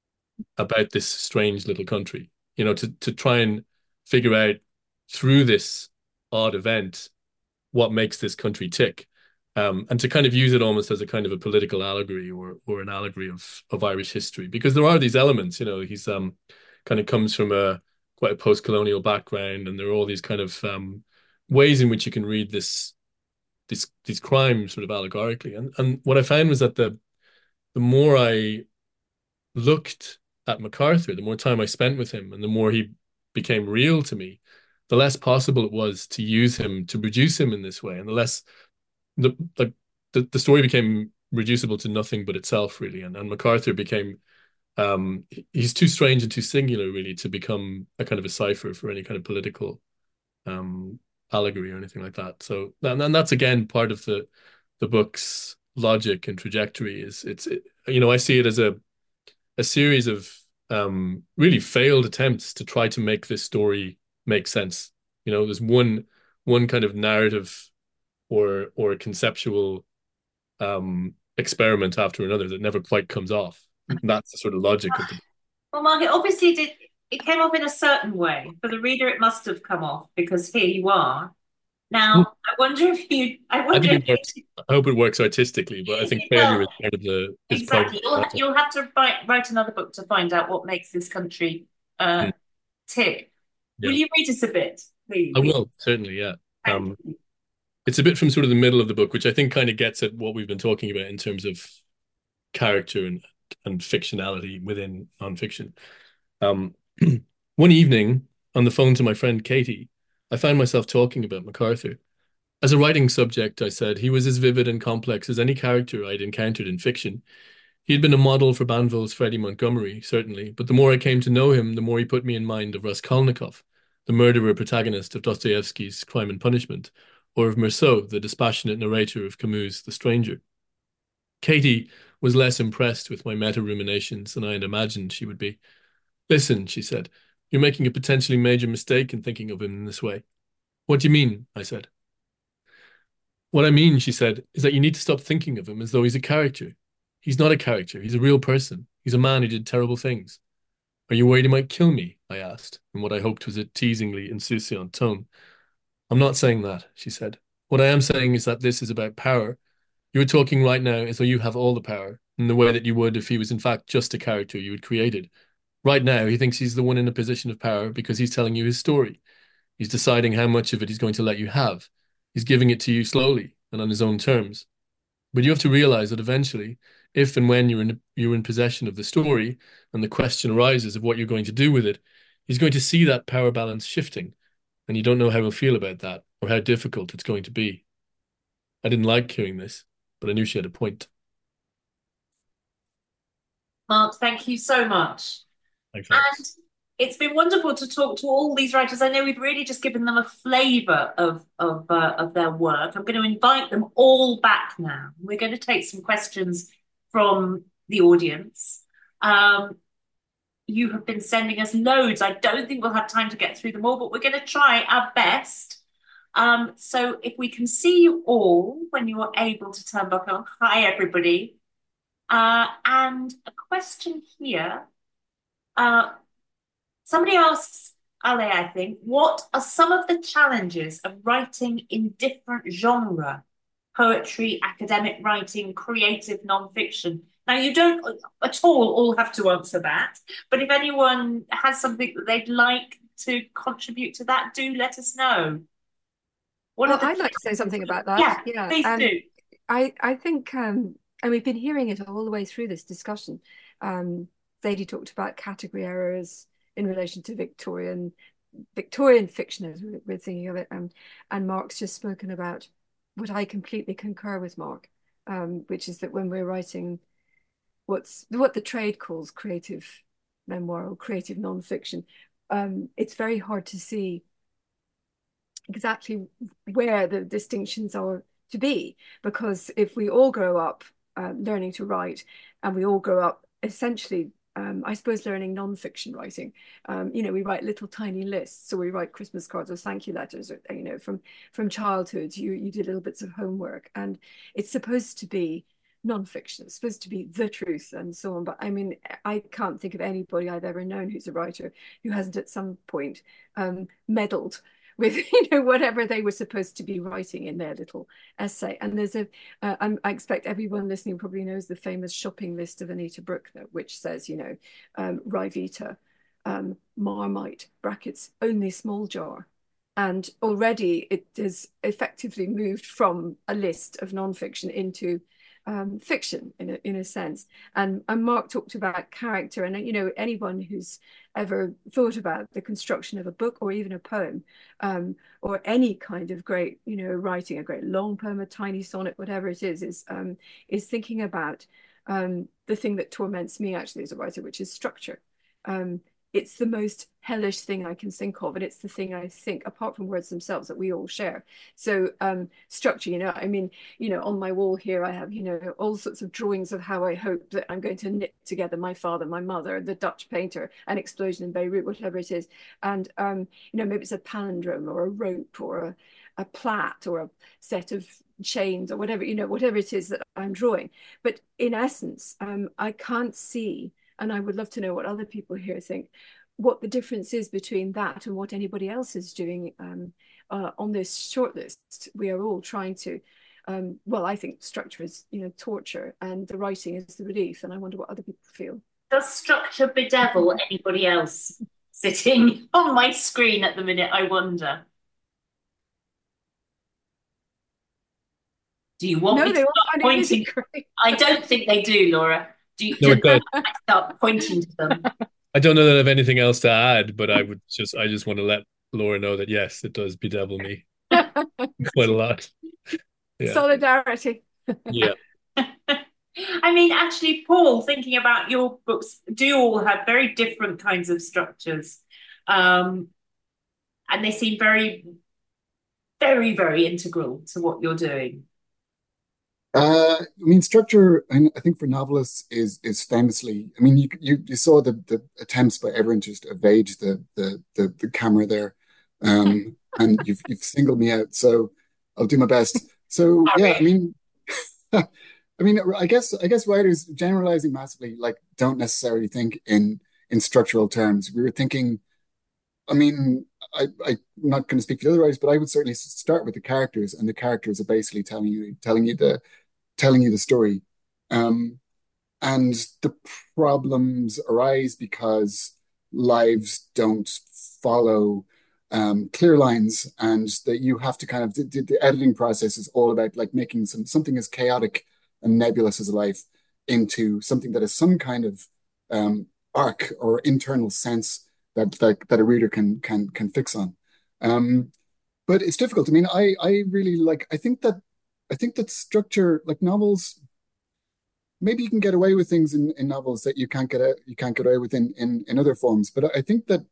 about this strange little country. You know, to to try and figure out through this odd event what makes this country tick. Um, and to kind of use it almost as a kind of a political allegory or or an allegory of of Irish history, because there are these elements, you know, he's um kind of comes from a quite a post-colonial background, and there are all these kind of um ways in which you can read this this these crimes sort of allegorically. And and what I found was that the the more I looked at MacArthur, the more time I spent with him, and the more he became real to me, the less possible it was to use him to produce him in this way, and the less the like the, the story became reducible to nothing but itself, really. And, and MacArthur became um he's too strange and too singular, really, to become a kind of a cipher for any kind of political um allegory or anything like that. So and, and that's again part of the the book's logic and trajectory is it's it, you know, I see it as a a series of um really failed attempts to try to make this story make sense. You know, there's one one kind of narrative or or a conceptual um experiment after another that never quite comes off. And that's the sort of logic of the Well, Mark, it obviously did. It came off in a certain way. For the reader, it must have come off because here you are, Now, I wonder if you, I I wonder think if it works. I hope it works artistically, but I think you, failure is well, part of the is part of exactly. the You'll, battle. you'll have to write, write another book to find out what makes this country uh, Mm, tick. Will yeah, you read us a bit, I please? will certainly. Yeah. Thank Um, you. it's a bit from sort of the middle of the book, which I think kind of gets at what we've been talking about in terms of character and and fictionality within nonfiction. Um, one evening on the phone to my friend Katie, I found myself talking about MacArthur. As a writing subject, I said, he was as vivid and complex as any character I'd encountered in fiction. He had been a model for Banville's Freddie Montgomery, certainly, but the more I came to know him, the more he put me in mind of Raskolnikov, the murderer protagonist of Dostoevsky's Crime and Punishment, or of Meursault, the dispassionate narrator of Camus' The Stranger. Katie was less impressed with my meta-ruminations than I had imagined she would be. Listen, she said, you're making a potentially major mistake in thinking of him in this way. What do you mean? I said. What I mean, she said, is that you need to stop thinking of him as though he's a character. He's not a character. He's a real person. He's a man who did terrible things. Are you worried he might kill me? I asked, in what I hoped was a teasingly insouciant tone. I'm not saying that, she said. What I am saying is that this is about power. You are talking right now as though you have all the power, in the way that you would if he was in fact just a character you had created. Right now, he thinks he's the one in a position of power because he's telling you his story. He's deciding how much of it he's going to let you have. He's giving it to you slowly and on his own terms. But you have to realize that eventually, if and when you're in you're in possession of the story and the question arises of what you're going to do with it, he's going to see that power balance shifting, and you don't know how he'll feel about that or how difficult it's going to be. I didn't like hearing this, but I knew she had a point. Mark, thank you so much. Thanks, And Alex. it's been wonderful to talk to all these writers. I know we've really just given them a flavour of of uh, of their work. I'm going to invite them all back now. We're going to take some questions from the audience. Um, you have been sending us loads. I don't think we'll have time to get through them all, but we're going to try our best. Um, so if we can see you all when you are able to turn back on. Hi, everybody. Uh, and a question here. Uh, Somebody asks Ale, I think, what are some of the challenges of writing in different genre? Poetry, academic writing, creative nonfiction. Now, you don't at all all have to answer that, but if anyone has something that they'd like to contribute to that, do let us know. What Well, are the I'd like to say challenges? something about that. Yeah, Yeah. please Um, do. I I think um and we've been hearing it all the way through this discussion. Um, Zadie talked about category errors in relation to Victorian Victorian fiction as we- we're thinking of it. Um, and Mark's just spoken about what I completely concur with Mark, um, which is that when we're writing what's what the trade calls creative memoir or creative nonfiction, um, it's very hard to see exactly where the distinctions are to be, because if we all grow up uh, learning to write, and we all grow up essentially um, I suppose learning non-fiction writing, um, you know, we write little tiny lists, so we write Christmas cards or thank you letters, or, you know, from from childhood you you did little bits of homework, and it's supposed to be non-fiction, it's supposed to be the truth and so on. But I mean, I can't think of anybody I've ever known who's a writer who hasn't at some point um, meddled with, you know, whatever they were supposed to be writing in their little essay. And there's a, uh, I'm, I expect everyone listening probably knows the famous shopping list of Anita Brookner, which says, you know, um, Ryvita, um, Marmite, brackets, only small jar. And already it has effectively moved from a list of nonfiction into um, fiction in a, in a sense. And, and Mark talked about character, and, you know, anyone who's ever thought about the construction of a book or even a poem, um, or any kind of great, you know, writing, a great long poem, a tiny sonnet, whatever it is, is um, is thinking about um, the thing that torments me actually as a writer, which is structure. Um, it's the most hellish thing I can think of, and it's the thing I think, apart from words themselves, that we all share. So um, structure, you know, I mean, you know, on my wall here I have, you know, all sorts of drawings of how I hope that I'm going to knit together my father, my mother, the Dutch painter, an explosion in Beirut, whatever it is. And, um, you know, maybe it's a palindrome or a rope or a, a plait or a set of chains or whatever, you know, whatever it is that I'm drawing. But in essence, um, I can't see and I would love to know what other people here think, what the difference is between that and what anybody else is doing um, uh, on this shortlist. We are all trying to, um, well, I think structure is, you know, torture, and the writing is the relief, and I wonder what other people feel. Does structure bedevil anybody else sitting on my screen at the minute, I wonder? Do you want No, me to they all start find it really pointing? great. I don't think they do, Laura. Do you No, it does. I start pointing to them? I don't know that I have anything else to add, but I would just I just want to let Laura know that yes, it does bedevil me quite a lot. Yeah. Solidarity. Yeah. I mean, actually, Paul, thinking about your books, do all have very different kinds of structures. Um, and they seem very, very, very integral to what you're doing. Uh, I mean, structure, and I think for novelists is is famously. I mean, you you, you saw the the attempts by everyone to just evade the the the, the camera there, um, and you've you've singled me out. So I'll do my best. So yeah, I mean, I mean, I guess I guess writers generalizing massively like don't necessarily think in in structural terms. We were thinking. I mean, I, I'm not going to speak for the other writers, but I would certainly s- start with the characters, and the characters are basically telling you telling you the telling you the story. Um, and the problems arise because lives don't follow um, clear lines, and that you have to kind of the, the editing process is all about like making some something as chaotic and nebulous as life into something that is some kind of um, arc or internal sense that that, that a reader can can can fix on. Um, but it's difficult. I mean, I I really like. I think that I think that structure, like novels, maybe you can get away with things in, in novels that you can't get out, you can't get away with in, in in other forms. But I think that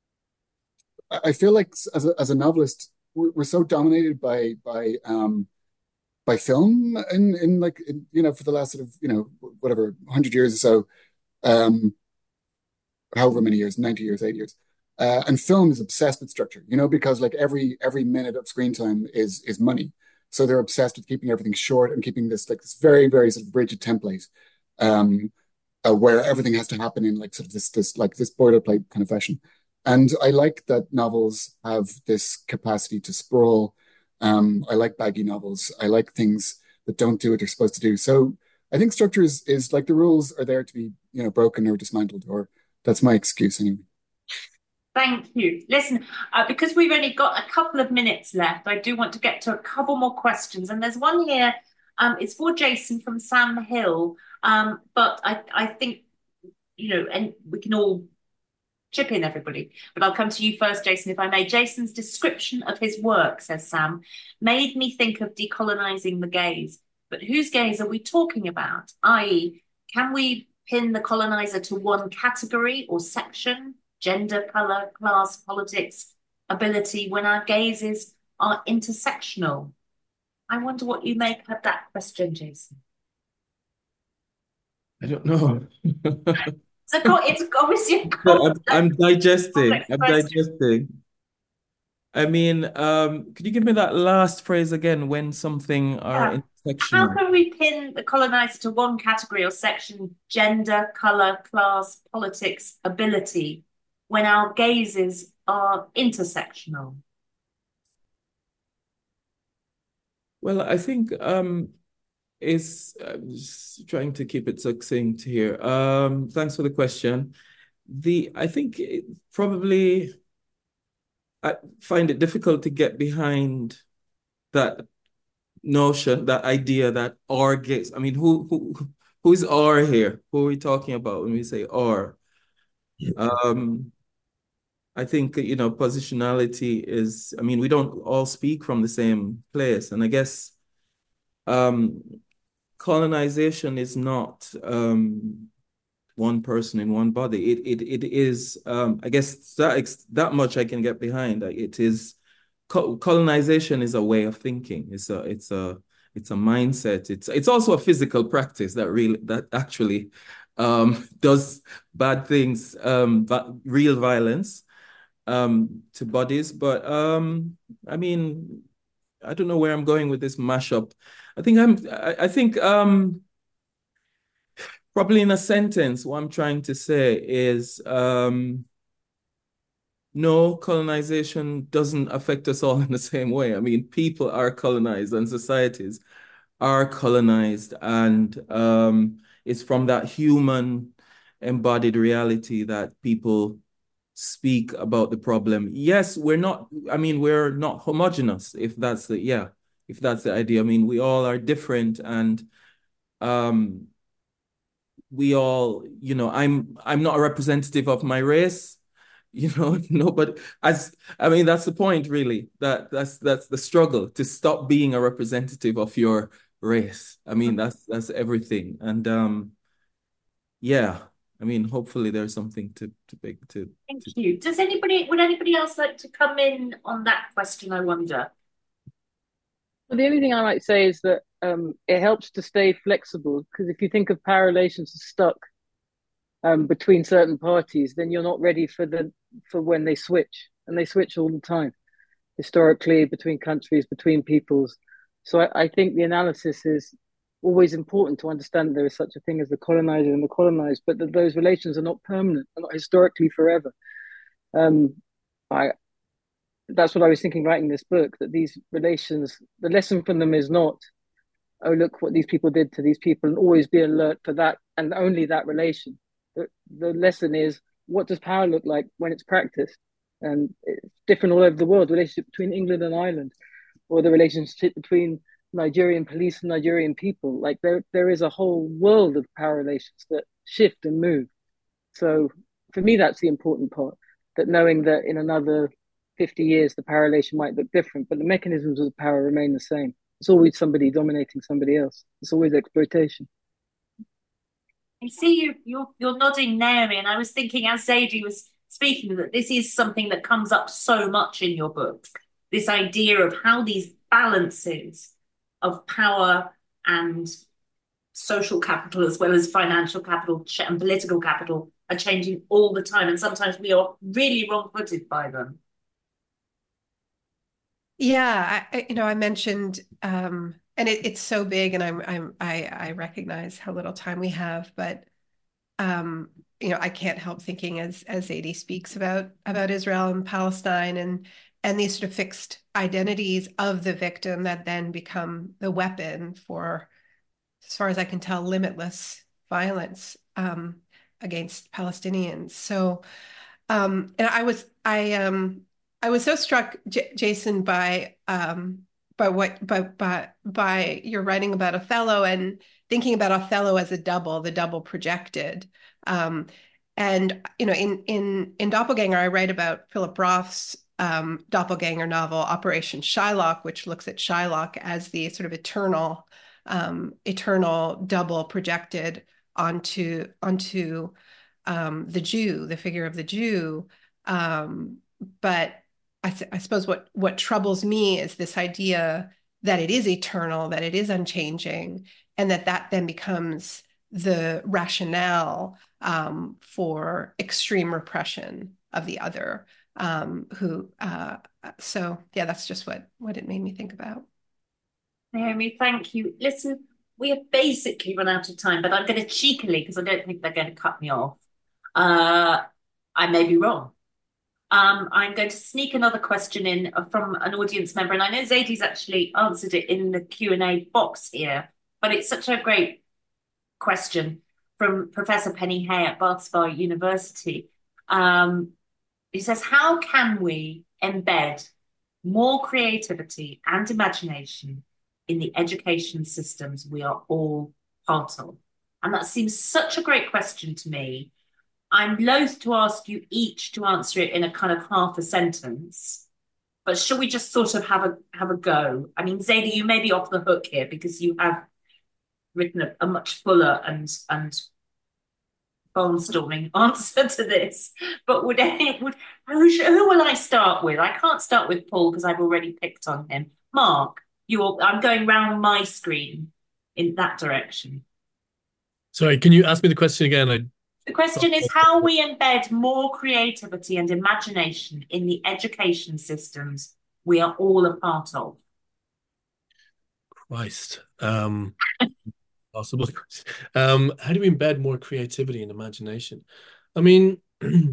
I feel like as a as a novelist, we're, we're so dominated by by um by film in in like in, you know for the last sort of you know whatever hundred years or so, um however many years, ninety years, eighty years. Uh, and film is obsessed with structure, you know, because like every every minute of screen time is is money. So they're obsessed with keeping everything short and keeping this like this very, very sort of rigid template, um, uh, where everything has to happen in like sort of this this like this boilerplate kind of fashion. And I like that novels have this capacity to sprawl. Um, I like baggy novels. I like things that don't do what they're supposed to do. So I think structure is, is like the rules are there to be, you know, broken or dismantled, or that's my excuse anyway. Thank you. Listen, uh, because we've only got a couple of minutes left, I do want to get to a couple more questions. And there's one here. Um, it's for Jason from Sam Hill. Um, but I, I think, you know, and we can all chip in, everybody. But I'll come to you first, Jason, if I may. Jason's description of his work, says Sam, made me think of decolonizing the gaze. But whose gaze are we talking about? that is, can we pin the colonizer to one category or section? Gender, color, class, politics, ability, when our gazes are intersectional? I wonder what you make of that question, Jason. I don't know. It's, a, it's obviously a No, I'm, complex, I'm digesting. complex I'm question. digesting. I mean, um, could you give me that last phrase again? When something are Yeah. How intersectional. can we pin the colonizer to one category or section? Gender, color, class, politics, ability, when our gazes are intersectional? Well, I think um, is I'm just trying to keep it succinct here. Um, thanks for the question. The I think it probably I find it difficult to get behind that notion, that idea that R gaze. I mean, who who who's R here? Who are we talking about when we say R? Um, I think you know positionality is. I mean, we don't all speak from the same place, and I guess um, colonization is not um, one person in one body. It it it is. Um, I guess that ex that much I can get behind. Like, It is co colonization is a way of thinking. It's a it's a it's a mindset. It's it's also a physical practice that really that actually um, does bad things, um, but real violence um, to bodies. But um, I mean, I don't know where I'm going with this mashup. I think I'm. I, I think um, Probably in a sentence, what I'm trying to say is um, no, colonization doesn't affect us all in the same way. I mean, people are colonized and societies are colonized, and um, it's from that human embodied reality that people speak about the problem. Yes, we're not, I mean, we're not homogenous, if that's the, yeah, if that's the idea. I mean, we all are different, and um, we all, you know, I'm I'm not a representative of my race, you know, no, but as I mean, that's the point, really. That that's that's the struggle, to stop being a representative of your race. I mean, that's that's everything. And um, yeah, I mean, hopefully there's something to to big to Thank to you. Does anybody, would anybody else like to come in on that question, I wonder? Well, the only thing I might say is that um, it helps to stay flexible, because if you think of power relations as stuck um, between certain parties, then you're not ready for the for when they switch, and they switch all the time, historically, between countries, between peoples. So I, I think the analysis is always important to understand that there is such a thing as the colonizer and the colonized, but that those relations are not permanent, are not historically forever. Um, I that's what I was thinking writing this book, that these relations, the lesson from them is not, oh, look what these people did to these people, and always be alert for that and only that relation. The, the lesson is, what does power look like when it's practiced? And it's different all over the world. The relationship between England and Ireland, or the relationship between Nigerian police and Nigerian people. Like there, there is a whole world of power relations that shift and move. So for me, that's the important part, that knowing that in another fifty years, the power relation might look different, but the mechanisms of the power remain the same. It's always somebody dominating somebody else. It's always exploitation. I see you, you're, you're nodding, Naomi, and I was thinking as Zadie was speaking that this is something that comes up so much in your book, this idea of how these balances of power and social capital as well as financial capital and political capital are changing all the time, and sometimes we are really wrong-footed by them. Yeah, I, you know, I mentioned, um, and it, it's so big, and I'm, I'm, I, I recognize how little time we have, but, um, you know, I can't help thinking as as Zadie speaks about about Israel and Palestine, and and these sort of fixed identities of the victim that then become the weapon for, as far as I can tell, limitless violence um, against Palestinians. So, um, and I was, I, um. I was so struck, J Jason, by um, by what by, by by your writing about Othello, and thinking about Othello as a double, the double projected. Um, and you know, in in in Doppelganger, I write about Philip Roth's um, doppelganger novel, Operation Shylock, which looks at Shylock as the sort of eternal um, eternal double projected onto onto um, the Jew, the figure of the Jew. Um, but I, I suppose what what troubles me is this idea that it is eternal, that it is unchanging, and that that then becomes the rationale um, for extreme repression of the other. Um, who uh, so yeah, that's just what what it made me think about. Naomi, thank you. Listen, we have basically run out of time, but I'm going to cheekily, because I don't think they're going to cut me off. Uh, I may be wrong. Um, I'm going to sneak another question in from an audience member, and I know Zadie's actually answered it in the Q and A box here, but it's such a great question from Professor Penny Hay at Bath Spa University. Um, he says, how can we embed more creativity and imagination in the education systems we are all part of? And that seems such a great question to me. I'm loath to ask you each to answer it in a kind of half a sentence, but shall we just sort of have a have a go? I mean, Zadie, you may be off the hook here because you have written a, a much fuller and and barnstorming answer to this. But would any would who, who will I start with? I can't start with Paul because I've already picked on him. Mark, you I'm going round my screen in that direction. Sorry, can you ask me the question again? I The question is how we embed more creativity and imagination in the education systems we are all a part of. Christ. Um, Possible. Um, how do we embed more creativity and imagination? I mean,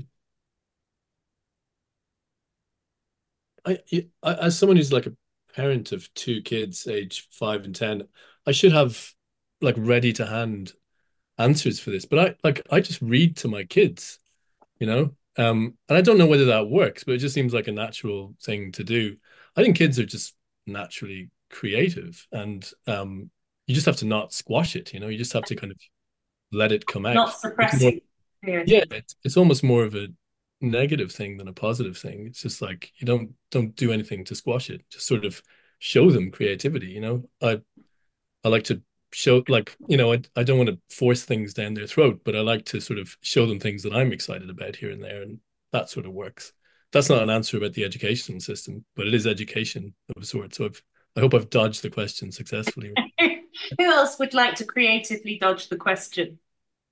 I, I as someone who's like a parent of two kids, age five and ten, I should have like ready to hand answers for this. But I like I just read to my kids, you know. Um, and I don't know whether that works, but it just seems like a natural thing to do. I think kids are just naturally creative, and um, you just have to not squash it, you know. You just have to kind of let it come out. Not It's more, suppressing yeah, creativity. it's, it's almost more of a negative thing than a positive thing. It's just like you don't don't do anything to squash it. Just sort of show them creativity, you know. I I like to show like, you know, I I don't want to force things down their throat, but I like to sort of show them things that I'm excited about here and there, and that sort of works. That's not an answer about the education system, but it is education of a sort. So I've I hope I've dodged the question successfully. Who else would like to creatively dodge the question?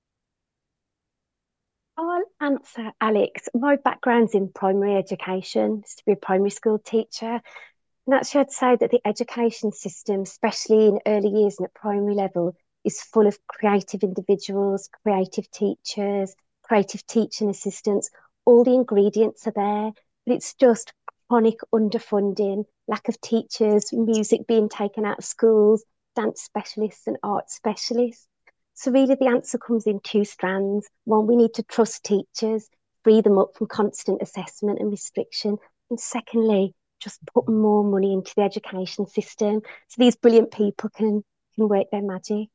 I'll answer, Alex. My background's in primary education, used to be a primary school teacher. And actually, I'd say that the education system, especially in early years and at primary level, is full of creative individuals, creative teachers, creative teaching assistants. All the ingredients are there, but it's just chronic underfunding, lack of teachers, music being taken out of schools, dance specialists and art specialists. So really the answer comes in two strands. One, we need to trust teachers, free them up from constant assessment and restriction. And secondly, just put more money into the education system so these brilliant people can can work their magic.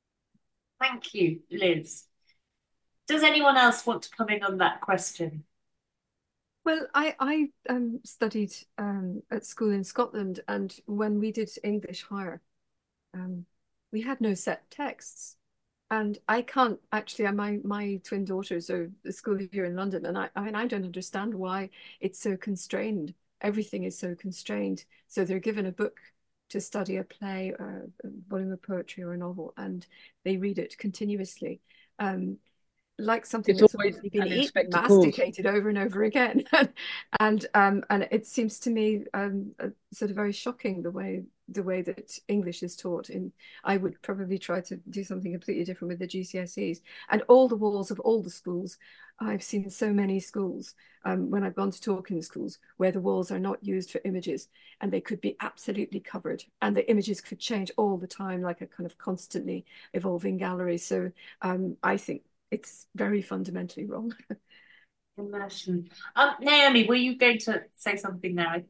Thank you, Liz. Does anyone else want to come in on that question? Well, I I um, studied um, at school in Scotland, and when we did English higher, um, we had no set texts. And I can't actually, my my twin daughters are at school here in London, and I I mean I don't understand why it's so constrained. Everything is so constrained. So they're given a book to study, a play, or a volume of poetry or a novel, and they read it continuously. Um, like something It's that's always already been an eaten, inspector calls. masticated over and over again. and um, and it seems to me um, uh, sort of very shocking the way the way that English is taught. In I would probably try to do something completely different with the G C S Es and all the walls of all the schools. I've seen so many schools um, when I've gone to talk in schools where the walls are not used for images and they could be absolutely covered and the images could change all the time like a kind of constantly evolving gallery. So um, I think it's very fundamentally wrong. Immersion. Um, Naomi, were you going to say something there?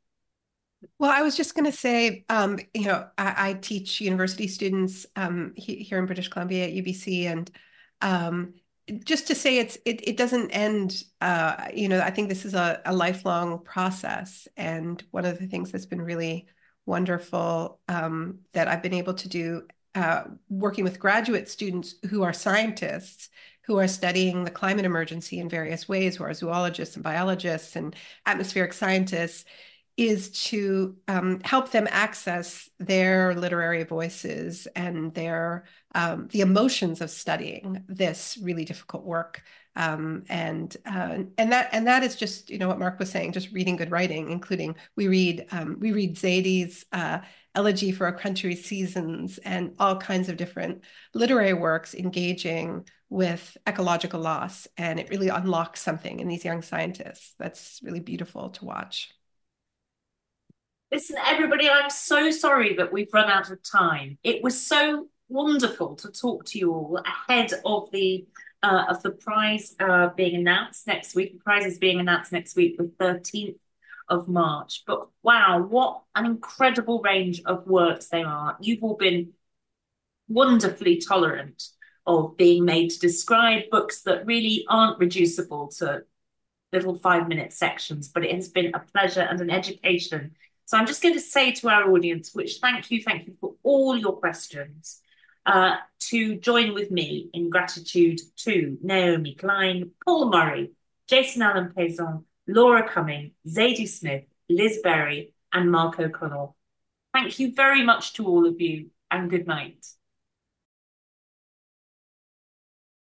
Well, I was just going to say, um, you know, I, I teach university students um, he, here in British Columbia at U B C, and um, just to say it's it, it doesn't end. Uh, you know, I think this is a, a lifelong process, and one of the things that's been really wonderful um, that I've been able to do uh, working with graduate students who are scientists who are studying the climate emergency in various ways, who are zoologists and biologists and atmospheric scientists, is to um, help them access their literary voices and their um, the emotions of studying this really difficult work. Um, and uh, and that and that is just, you know, what Mark was saying, just reading good writing, including we read um, we read Zadie's uh, Elegy for a Country's Seasons and all kinds of different literary works engaging with ecological loss, and it really unlocks something in these young scientists that's really beautiful to watch. Listen, everybody, I'm so sorry that we've run out of time. It was so wonderful to talk to you all ahead of the uh, of the prize uh, being announced next week. The prize is being announced next week, the thirteenth of March. But wow, what an incredible range of works they are. You've all been wonderfully tolerant of being made to describe books that really aren't reducible to little five-minute sections, but it has been a pleasure and an education. So I'm just going to say to our audience, which thank you, thank you for all your questions, uh, to join with me in gratitude to Naomi Klein, Paul Murray, Jason Allen Payson, Laura Cumming, Zadie Smith, Liz Berry, and Mark O'Connell. Thank you very much to all of you, and good night.